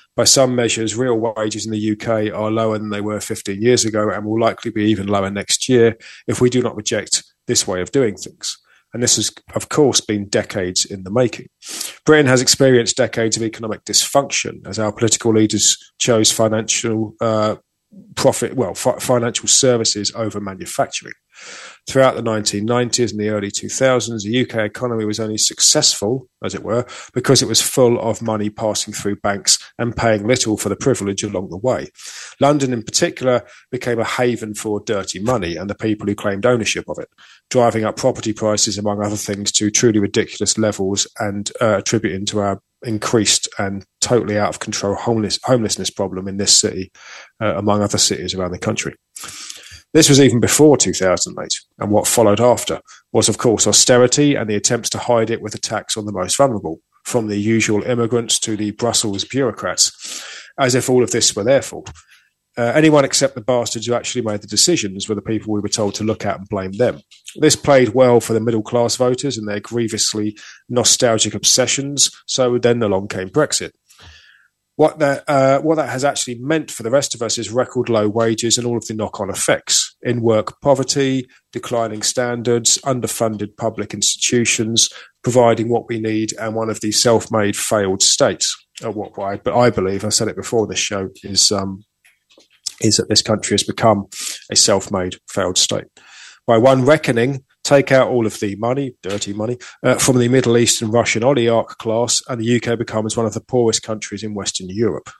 By some measures, real wages in the U K are lower than they were fifteen years ago and will likely be even lower next year if we do not reject this way of doing things. And this has, of course, been decades in the making. Britain has experienced decades of economic dysfunction as our political leaders chose financial uh, profit, well, fi- financial services over manufacturing. Throughout the nineteen nineties and the early two thousands, the U K economy was only successful, as it were, because it was full of money passing through banks and paying little for the privilege along the way. London, in particular, became a haven for dirty money and the people who claimed ownership of it, driving up property prices, among other things, to truly ridiculous levels and uh, attributing to our increased and totally out of control homeless, homelessness problem in this city, uh, among other cities around the country. This was even before two thousand eight, and what followed after was, of course, austerity and the attempts to hide it with a tax on the most vulnerable, from the usual immigrants to the Brussels bureaucrats, as if all of this were their fault. Uh, anyone except the bastards who actually made the decisions were the people we were told to look at and blame them. This played well for the middle-class voters and their grievously nostalgic obsessions, so then along came Brexit. What that, uh, what that has actually meant for the rest of us is record low wages and all of the knock-on effects: in-work poverty, declining standards, underfunded public institutions, providing what we need, and one of the self-made failed states. Uh, what I, but I believe, I said it before this show, is um, is that this country has become a self-made failed state. By one reckoning, take out all of the money, dirty money, uh, from the Middle East and Russian oligarch class, and the U K becomes one of the poorest countries in Western Europe.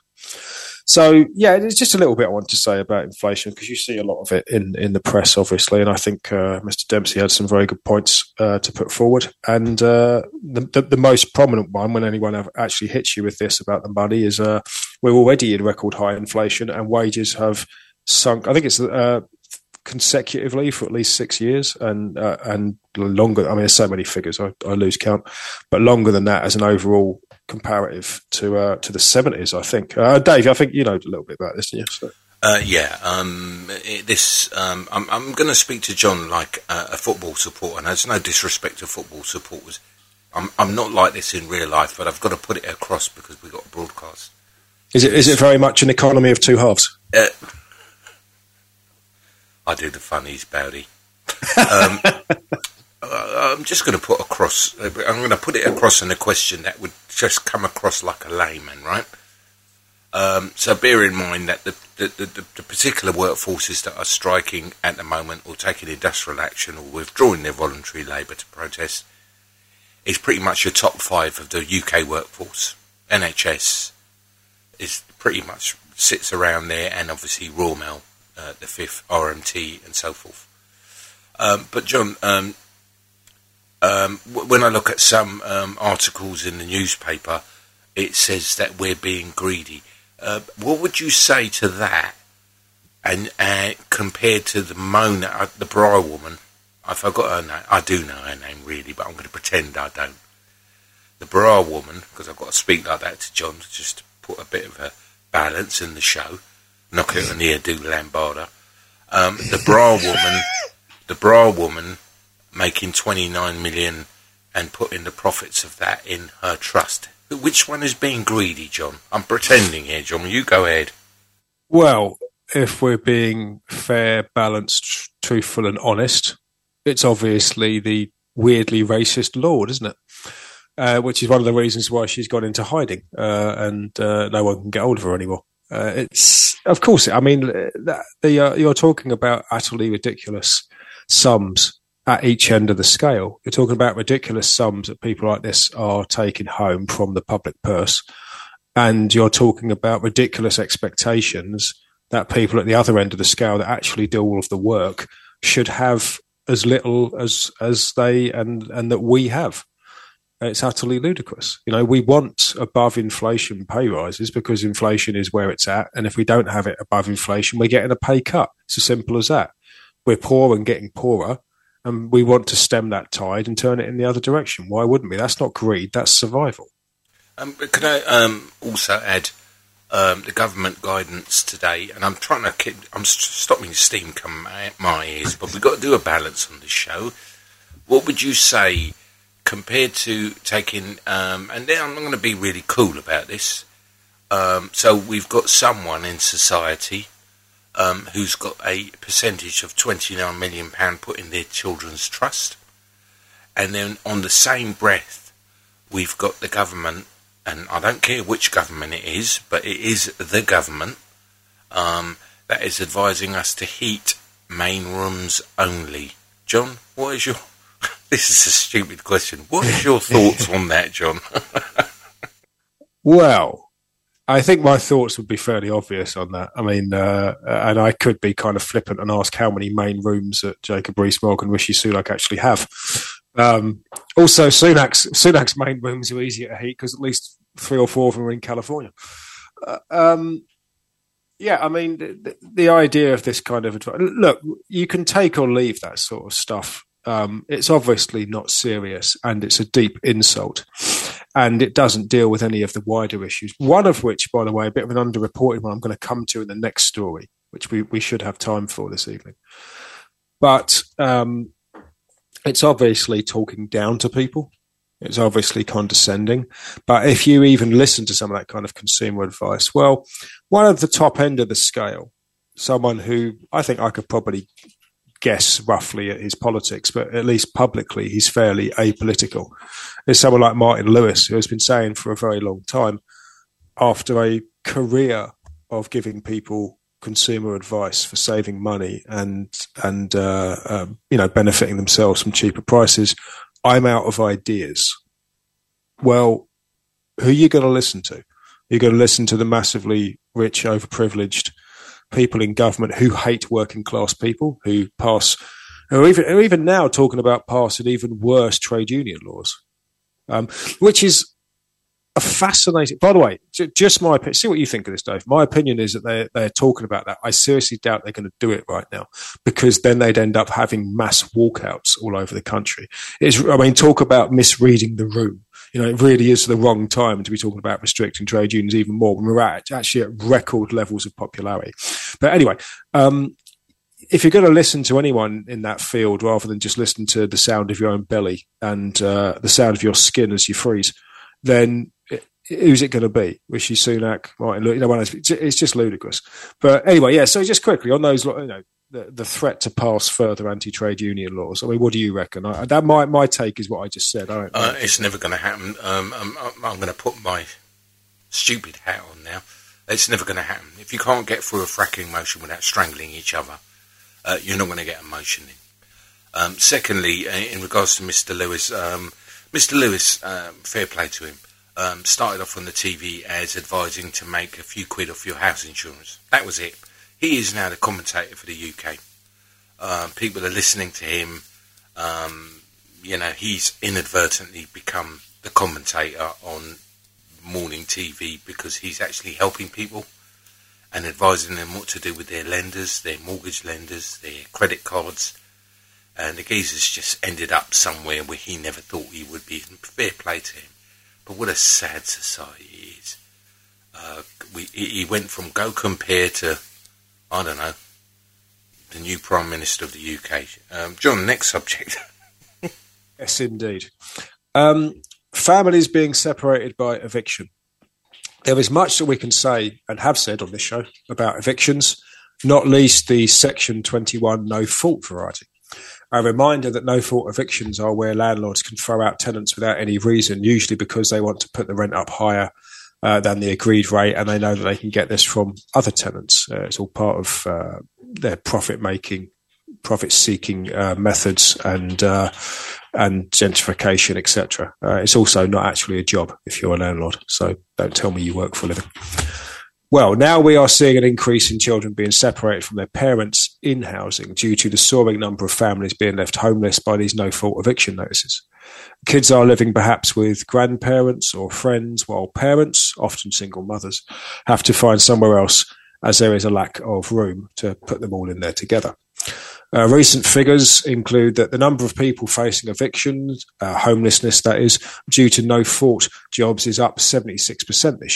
So, yeah, it's just a little bit I want to say about inflation, because you see a lot of it in, in the press, obviously, and I think uh, Mister Dempsey had some very good points uh, to put forward. And uh, the, the, the most prominent one, when anyone actually hits you with this about the money, is uh, we're already in record high inflation and wages have sunk. I think it's uh, consecutively for at least six years and uh, and longer. I mean, there's so many figures, I, I lose count, but longer than that as an overall comparative to uh, to the seventies, I think. Uh, Dave, I think you know a little bit about this, don't you? So. Uh, yeah, um, it, this um, I'm, I'm going to speak to John like uh, a football supporter, and there's no disrespect to football supporters. I'm I'm not like this in real life, but I've got to put it across because we've got a broadcast. Is it is it very much an economy of two halves? Uh, I do the funnies, Bowdy. Um, I'm just going to put across. I'm going to put it across in a question that would just come across like a layman, right? Um, so bear in mind that the, the, the, the particular workforces that are striking at the moment, or taking industrial action, or withdrawing their voluntary labour to protest, is pretty much the top five of the U K workforce. N H S is pretty much sits around there, and obviously Royal Mail. Uh, the fifth, R M T, and so forth. Um, but John, um, um, w- when I look at some um, articles in the newspaper, it says that we're being greedy. Uh, what would you say to that? And uh, compared to the Mona, uh, the Bra woman, I forgot her name. I do know her name really, but I'm going to pretend I don't. The Bra woman, because I've got to speak like that to John, just to put a bit of a balance in the show. Knock it on the ear, do Lambada. Um, the bra woman, the bra woman, making twenty-nine million and putting the profits of that in her trust. Which one is being greedy, John? I'm pretending here, John. You go ahead. Well, if we're being fair, balanced, truthful, and honest, it's obviously the weirdly racist Lord, isn't it? Uh, which is one of the reasons why she's gone into hiding, uh, and uh, no one can get hold of her anymore. Uh, it's, of course, I mean, that, the, uh, you're talking about utterly ridiculous sums at each end of the scale. You're talking about ridiculous sums that people like this are taking home from the public purse. And you're talking about ridiculous expectations that people at the other end of the scale that actually do all of the work should have as little as, as they and, and that we have. It's utterly ludicrous. You know, we want above inflation pay rises because inflation is where it's at. And if we don't have it above inflation, we're getting a pay cut. It's as simple as that. We're poor and getting poorer, and we want to stem that tide and turn it in the other direction. Why wouldn't we? That's not greed. That's survival. Um, can I um, also add um, the government guidance today? And I'm trying to keep, I'm stopping steam come out my ears, but we've got to do a balance on this show. What would you say compared to taking, um, and then I'm going to be really cool about this, Um, so we've got someone in society um, who's got a percentage of twenty-nine million pounds put in their children's trust. And then on the same breath, we've got the government, and I don't care which government it is, but it is the government, um, that is advising us to heat main rooms only. John, what is your... This is a stupid question. What is your thoughts on that, John? Well, I think my thoughts would be fairly obvious on that. I mean, uh, and I could be kind of flippant and ask how many main rooms that Jacob Rees-Mogg and Rishi Sunak actually have. Um, also, Sunak's, Sunak's main rooms are easier to heat because at least three or four of them are in California. Uh, um, yeah, I mean, the, the idea of this kind of advice... Look, you can take or leave that sort of stuff. Um, it's obviously not serious, and it's a deep insult, and it doesn't deal with any of the wider issues. One of which, by the way, a bit of an underreported one I'm going to come to in the next story, which we, we should have time for this evening. But um, it's obviously talking down to people. It's obviously condescending. But if you even listen to some of that kind of consumer advice, well, one of the top end of the scale, someone who I think I could probably guess roughly at his politics, but at least publicly he's fairly apolitical. There's someone like Martin Lewis, who has been saying for a very long time, after a career of giving people consumer advice for saving money and and uh, um, you know benefiting themselves from cheaper prices, I'm out of ideas. Well, who are you going to listen to? You're going to listen to the massively rich, overprivileged people in government who hate working class people, who pass, who are even, who are even now talking about passing even worse trade union laws, um, which is a fascinating. By the way, j- just my opinion. See what you think of this, Dave. My opinion is that they they're talking about that. I seriously doubt they're going to do it right now, because then they'd end up having mass walkouts all over the country. It's, I mean, talk about misreading the room. You know, it really is the wrong time to be talking about restricting trade unions even more when we're at, actually at record levels of popularity. But anyway, um, if you're going to listen to anyone in that field rather than just listen to the sound of your own belly and uh, the sound of your skin as you freeze, then it, who's it going to be? Rishi Sunak, Martin Lewis, you know, one of those, it's just ludicrous. But anyway, yeah, so just quickly on those, you know, The, the threat to pass further anti-trade union laws. I mean, what do you reckon? I, that my my take is what I just said. I don't uh, it's never going to happen. Um, I'm, I'm going to put my stupid hat on now. It's never going to happen. If you can't get through a fracking motion without strangling each other, uh, you're not going to get a motion in. Um, secondly, in regards to Mister Lewis, um, Mister Lewis, um, fair play to him, um, started off on the T V as advising to make a few quid off your house insurance. That was it. He is now the commentator for the U K. Um, people are listening to him. Um, you know, he's inadvertently become the commentator on morning T V because he's actually helping people and advising them what to do with their lenders, their mortgage lenders, their credit cards. And the geezer's just ended up somewhere where he never thought he would be. Fair play to him. But what a sad society it is. Uh, we, he went from Go Compare to, I don't know, the new Prime Minister of the U K. Um, John, next subject. Yes, indeed. Um, families being separated by eviction. There is much that we can say and have said on this show about evictions, not least the Section twenty-one no-fault variety. A reminder that no-fault evictions are where landlords can throw out tenants without any reason, usually because they want to put the rent up higher Uh, than the agreed rate, and they know that they can get this from other tenants. Uh, it's all part of uh, their profit-making, profit-seeking uh, methods and uh, and gentrification, et cetera. Uh, it's also not actually a job if you're a landlord, so don't tell me you work for a living. Well, now we are seeing an increase in children being separated from their parents in housing due to the soaring number of families being left homeless by these no-fault eviction notices. Kids are living perhaps with grandparents or friends, while parents, often single mothers, have to find somewhere else as there is a lack of room to put them all in there together. Uh, recent figures include that the number of people facing evictions, uh, homelessness that is, due to no-fault jobs is up seventy-six percent this year.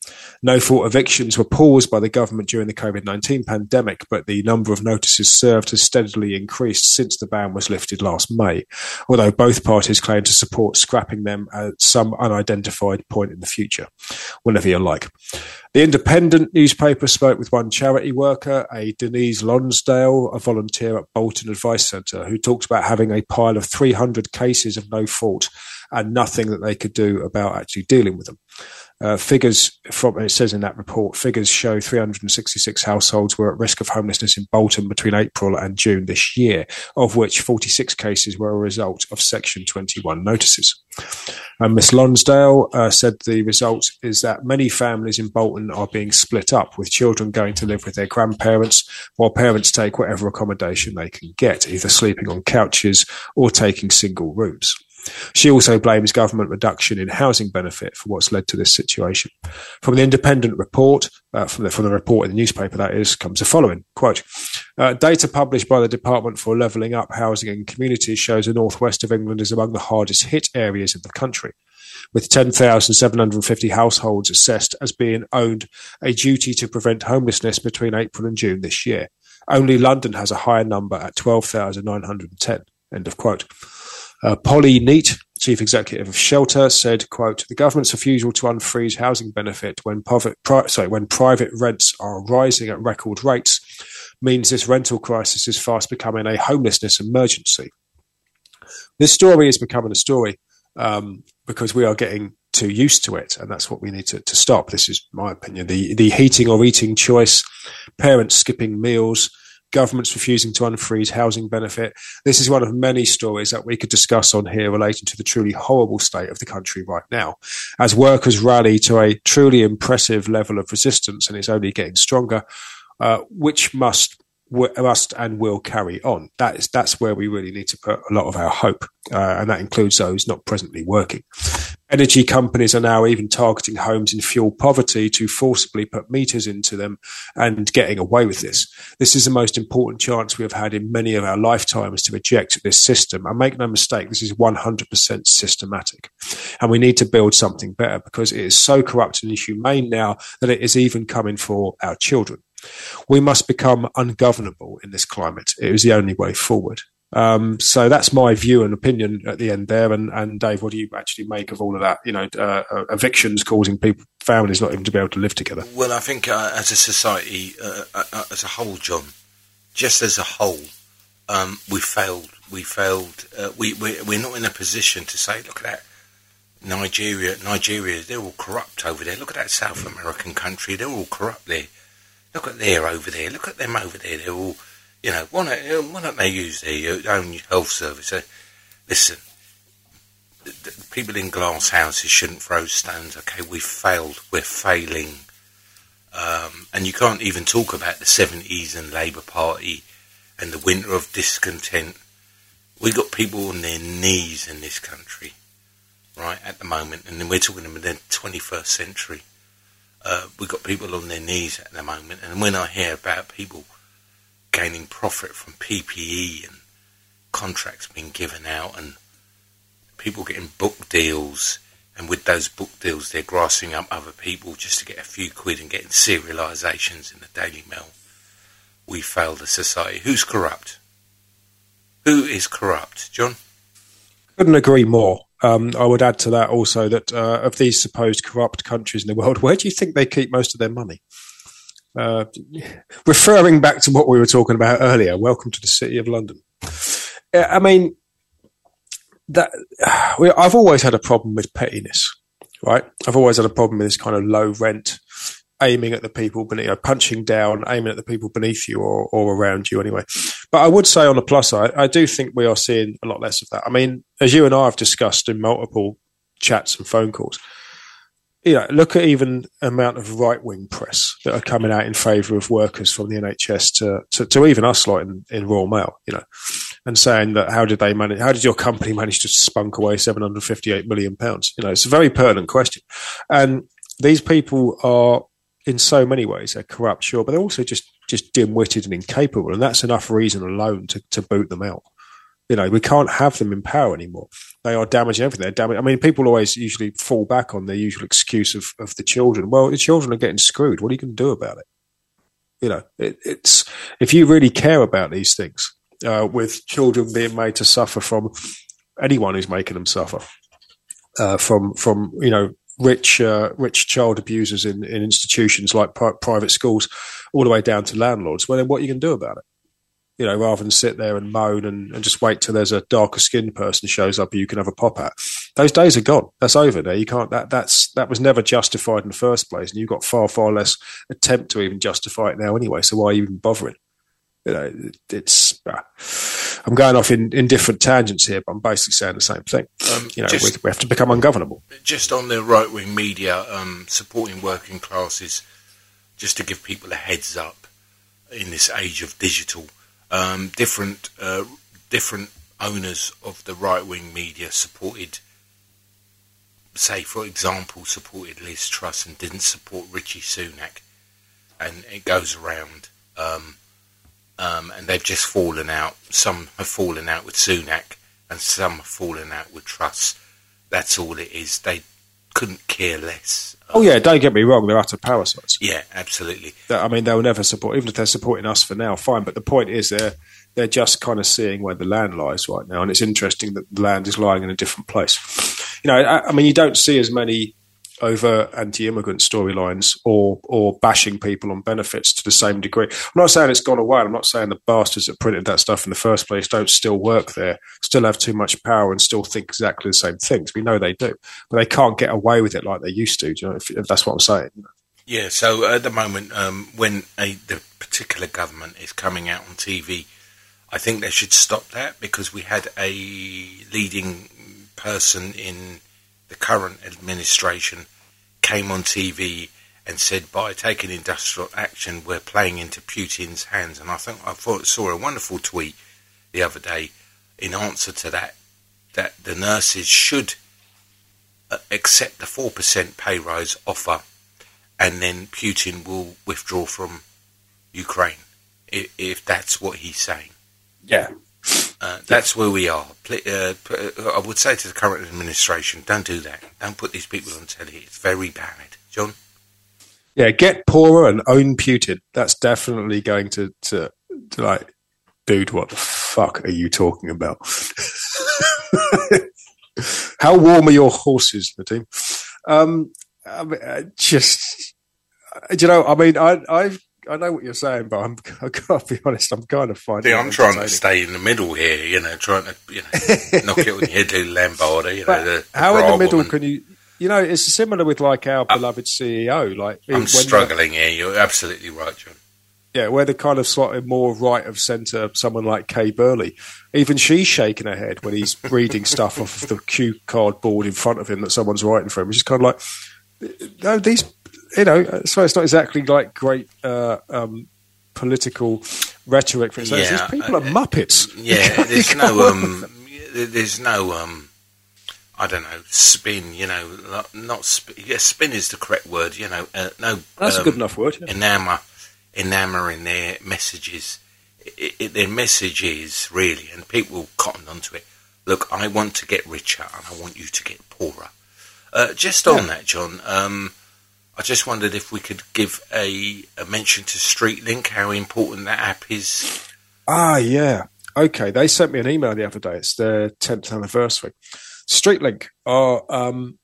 No-fault evictions were paused by the government during the COVID nineteen pandemic, but the number of notices served has steadily increased since the ban was lifted last May, although both parties claim to support scrapping them at some unidentified point in the future, whenever you like. The Independent newspaper spoke with one charity worker, a Denise Lonsdale, a volunteer at Bolton Advice Centre, who talked about having a pile of three hundred cases of no fault and nothing that they could do about actually dealing with them. Uh, figures from, it says in that report, figures show three hundred sixty-six households were at risk of homelessness in Bolton between April and June this year, of which forty-six cases were a result of Section twenty-one notices. And Miss Lonsdale uh, said the result is that many families in Bolton are being split up, with children going to live with their grandparents, while parents take whatever accommodation they can get, either sleeping on couches or taking single rooms. She also blames government reduction in housing benefit for what's led to this situation. From the Independent report, uh, from, the, from the report in the newspaper, that is, comes the following, quote, uh, data published by the Department for Levelling Up Housing and Communities shows the northwest of England is among the hardest hit areas in the country, with ten thousand seven hundred fifty households assessed as being owed a duty to prevent homelessness between April and June this year. Only London has a higher number at twelve thousand nine hundred ten, end of quote. Uh, Polly Neat, chief executive of Shelter, said, quote, the government's refusal to unfreeze housing benefit when, private, pri- sorry, when private rents are rising at record rates means this rental crisis is fast becoming a homelessness emergency. This story is becoming a story um, because we are getting too used to it, and that's what we need to, to stop. This is my opinion. The, the heating or eating choice, parents skipping meals, governments refusing to unfreeze housing benefit. This is one of many stories that we could discuss on here relating to the truly horrible state of the country right now. As workers rally to a truly impressive level of resistance, and it's only getting stronger, uh, which must w- must and will carry on. That is, that's where we really need to put a lot of our hope, uh, and that includes those not presently working. Energy companies are now even targeting homes in fuel poverty to forcibly put meters into them and getting away with this. This is the most important chance we have had in many of our lifetimes to reject this system. And make no mistake, this is one hundred percent systematic. And we need to build something better because it is so corrupt and inhumane now that it is even coming for our children. We must become ungovernable in this climate. It is the only way forward. Um, so that's my view and opinion at the end there. And, and Dave, what do you actually make of all of that? You know, uh, uh, evictions causing people, families not even to be able to live together. Well, I think uh, as a society, uh, uh, as a whole, John, just as a whole, um, we failed. We failed. Uh, we, we, we're not in a position to say, look at that. Nigeria, Nigeria, they're all corrupt over there. Look at that South American country. They're all corrupt there. Look at there over there. Look at them over there. They're all... You know, why don't, why don't they use their own health service? Uh, listen, the, the people in glass houses shouldn't throw stones. Okay, we've failed. We're failing. Um, and you can't even talk about the seventies and Labour Party and the winter of discontent. We've got people on their knees in this country, right, at the moment. And then we're talking about the twenty-first century. Uh, we've got people on their knees at the moment. And when I hear about people gaining profit from P P E and contracts being given out and people getting book deals, and with those book deals they're grassing up other people just to get a few quid and getting serialisations in the Daily Mail. We failed as society. Who's corrupt? Who is corrupt, John? Couldn't agree more. Um, I would add to that also that uh, of these supposed corrupt countries in the world, where do you think they keep most of their money? Uh, referring back to what we were talking about earlier, welcome to the City of London. I mean, that we, I've always had a problem with pettiness, right? I've always had a problem with this kind of low rent, aiming at the people beneath, you know, punching down, aiming at the people beneath you or, or around you anyway. But I would say on the plus side, I do think we are seeing a lot less of that. I mean, as you and I have discussed in multiple chats and phone calls, you know, look at even the amount of right-wing press that are coming out in favour of workers from the N H S to, to, to even us, like in, in Royal Mail, you know, and saying that how did they manage, how did your company manage to spunk away seven hundred fifty-eight million pounds? You know, it's a very pertinent question. And these people are, in so many ways, they're corrupt, sure, but they're also just, just dim-witted and incapable, and that's enough reason alone to, to boot them out. You know, we can't have them in power anymore. They are damaging everything. They're damaging. I mean, people always usually fall back on their usual excuse of, of the children. Well, the children are getting screwed. What are you going to do about it? You know, it, it's if you really care about these things, uh, with children being made to suffer from anyone who's making them suffer, uh, from from you know rich uh, rich child abusers in, in institutions like pri- private schools, all the way down to landlords. Well, then what are you going to do about it? You know, rather than sit there and moan and, and just wait till there's a darker skinned person shows up who you can have a pop at. Those days are gone. That's over there. You can't, that, that's, that was never justified in the first place. And you've got far, far less attempt to even justify it now anyway. So why are you even bothering? You know, it, it's, uh, I'm going off in, in different tangents here, but I'm basically saying the same thing. Um, you know, just, we, we have to become ungovernable. Just on the right wing media, um, supporting working classes, just to give people a heads up in this age of digital. Um, different uh, different owners of the right-wing media supported, say, for example, supported Liz Truss and didn't support Rishi Sunak. And it goes around. Um, um, and they've just fallen out. Some have fallen out with Sunak and some have fallen out with Truss. That's all it is. They couldn't care less. Oh, yeah, don't get me wrong, they're utter parasites. Yeah, absolutely. I mean, they'll never support, even if they're supporting us for now, fine. But the point is they're, they're just kind of seeing where the land lies right now. And it's interesting that the land is lying in a different place. You know, I, I mean, you don't see as many over anti-immigrant storylines or or bashing people on benefits to the same degree. I'm not saying it's gone away. I'm not saying the bastards that printed that stuff in the first place don't still work there, still have too much power and still think exactly the same things. We know they do. But they can't get away with it like they used to, do you know, if, if that's what I'm saying. Yeah, so at the moment, um, when a, the particular government is coming out on T V, I think they should stop that, because we had a leading person in the current administration came on T V and said, by taking industrial action, we're playing into Putin's hands. And I think I thought, saw a wonderful tweet the other day in answer to that, that the nurses should uh, accept the four percent pay rise offer, and then Putin will withdraw from Ukraine, if, if that's what he's saying. Yeah. Uh, that's where we are. Uh, I would say to the current administration, don't do that. Don't put these people on telly. It's very bad. John? Yeah, get poorer and own Putin. That's definitely going to, to, to like, dude, what the fuck are you talking about? How warm are your horses, Nadeem? Um, I mean, just, you know, I mean, I, I've, I know what you're saying, but I'm, I've got to be honest, I'm kind of finding yeah, I'm trying to stay in the middle here, you know, trying to, you know, knock it on your head, do Lambardi, you know. The, the how in the middle woman. Can you, you know, it's similar with like our uh, beloved C E O. Like, I'm struggling here, you're absolutely right, John. Yeah, where the kind of slightly more right of centre, someone like Kay Burley, even she's shaking her head when he's reading stuff off of the cue card board in front of him that someone's writing for him. She's kind of like, no, these. You know, so it's not exactly like great uh, um, political rhetoric. For instance, yeah, these people uh, are muppets. Yeah, there's no, um, there's no, um, I don't know, spin. You know, not spin. Yeah, spin is the correct word. You know, uh, no. That's um, a good enough word. Yeah. Enamour, enamour in their messages. It, it, their message is really, and people cotton onto it. Look, I want to get richer, and I want you to get poorer. Uh, just on yeah. that, John. Um, I just wondered if we could give a, a mention to StreetLink, how important that app is. Ah, yeah. Okay, they sent me an email the other day. It's their tenth anniversary. StreetLink are um,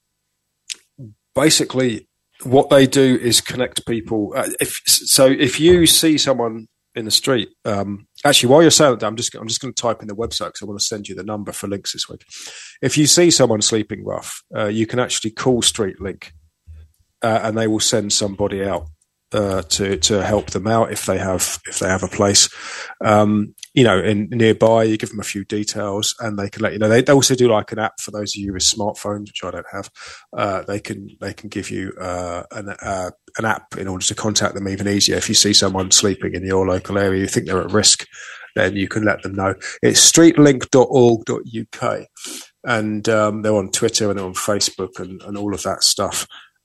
basically what they do is connect people. Uh, if so, if you see someone in the street, um, actually, while you're saying that, I'm just I'm just going to type in the website because I want to send you the number for links this week. If you see someone sleeping rough, uh, you can actually call StreetLink. Uh, and they will send somebody out uh, to to help them out if they have if they have a place, um, you know, in nearby. You give them a few details, and they can let you know. They, they also do like an app for those of you with smartphones, which I don't have. Uh, they can they can give you uh, an uh, an app in order to contact them even easier. If you see someone sleeping in your local area, you think they're at risk, then you can let them know. It's street link dot org dot U K, and um, they're on Twitter and they're on Facebook and, and all of that stuff.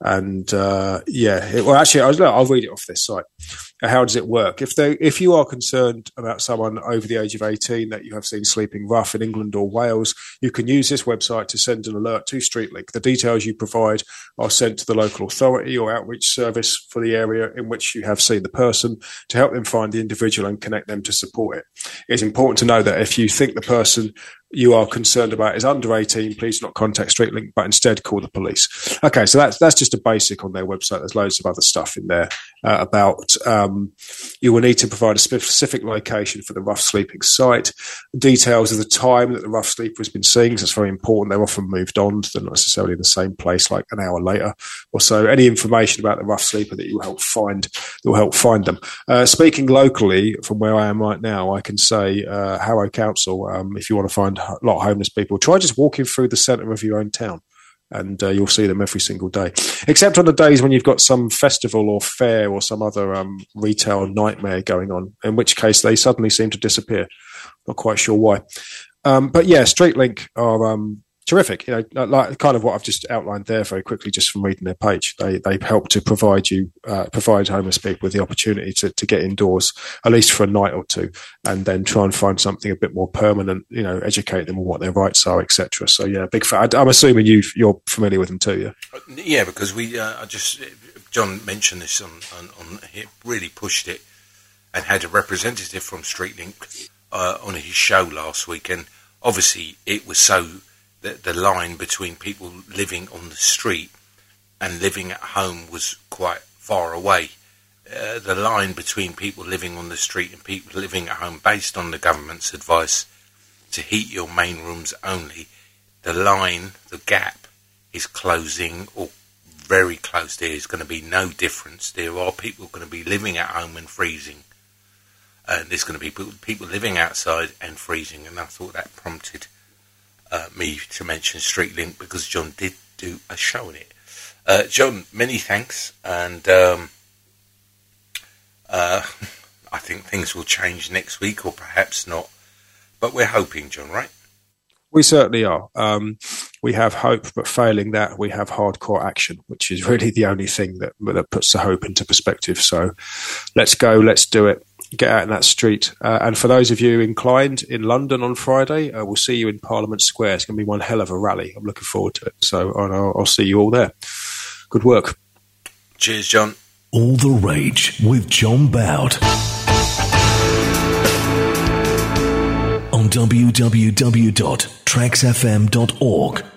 And uh, yeah, it, well, actually, I was, look, I'll read it off this site. How does it work? If they, if you are concerned about someone over the age of eighteen that you have seen sleeping rough in England or Wales, you can use this website to send an alert to StreetLink. The details you provide are sent to the local authority or outreach service for the area in which you have seen the person to help them find the individual and connect them to support it. It's important to know that if you think the person you are concerned about is under eighteen, please not contact StreetLink, but instead call the police. Okay, so that's that's just a basic on their website. There's loads of other stuff in there uh, about um, you will need to provide a specific location for the rough sleeping site, details of the time that the rough sleeper has been seen, because it's very important. They're often moved on. They're not necessarily in the same place like an hour later or so. Any information about the rough sleeper that you will help find, that will help find them. Uh, speaking locally from where I am right now, I can say uh, Harrow Council, um, if you want to find a lot of homeless people, try just walking through the centre of your own town, and uh, you'll see them every single day, except on the days when you've got some festival or fair or some other um, retail nightmare going on, in which case they suddenly seem to disappear. Not quite sure why. Um, but yeah, StreetLink are um, terrific. You know, like kind of what I've just outlined there very quickly, just from reading their page. They they help to provide you, uh, provide homeless people with the opportunity to, to get indoors, at least for a night or two, and then try and find something a bit more permanent. You know, educate them on what their rights are, et cetera. So yeah, big fan. I'm assuming you you're familiar with them too, yeah. Yeah, because we uh, I just John mentioned this on, on on he really pushed it, and had a representative from StreetLink uh, on his show last week, and obviously it was so. The, the line between people living on the street and living at home was quite far away. Uh, the line between people living on the street and people living at home, based on the government's advice to heat your main rooms only, the line, the gap is closing, or very close. There is going to be no difference. There are people going to be living at home and freezing. And there's going to be people, people living outside and freezing. And I thought that prompted Uh, me to mention StreetLink, because John did do a show on it. Uh, John, many thanks, and um, uh, I think things will change next week, or perhaps not, but we're hoping, John, right? We certainly are. Um, we have hope, but failing that, we have hardcore action, which is really the only thing that, that puts the hope into perspective. So let's go, let's do it. Get out in that street. Uh, and for those of you inclined in London on Friday, uh, we'll see you in Parliament Square. It's going to be one hell of a rally. I'm looking forward to it. So I'll, I'll see you all there. Good work. Cheers, John. All the Rage with John Boud on w w w dot tracks f m dot org.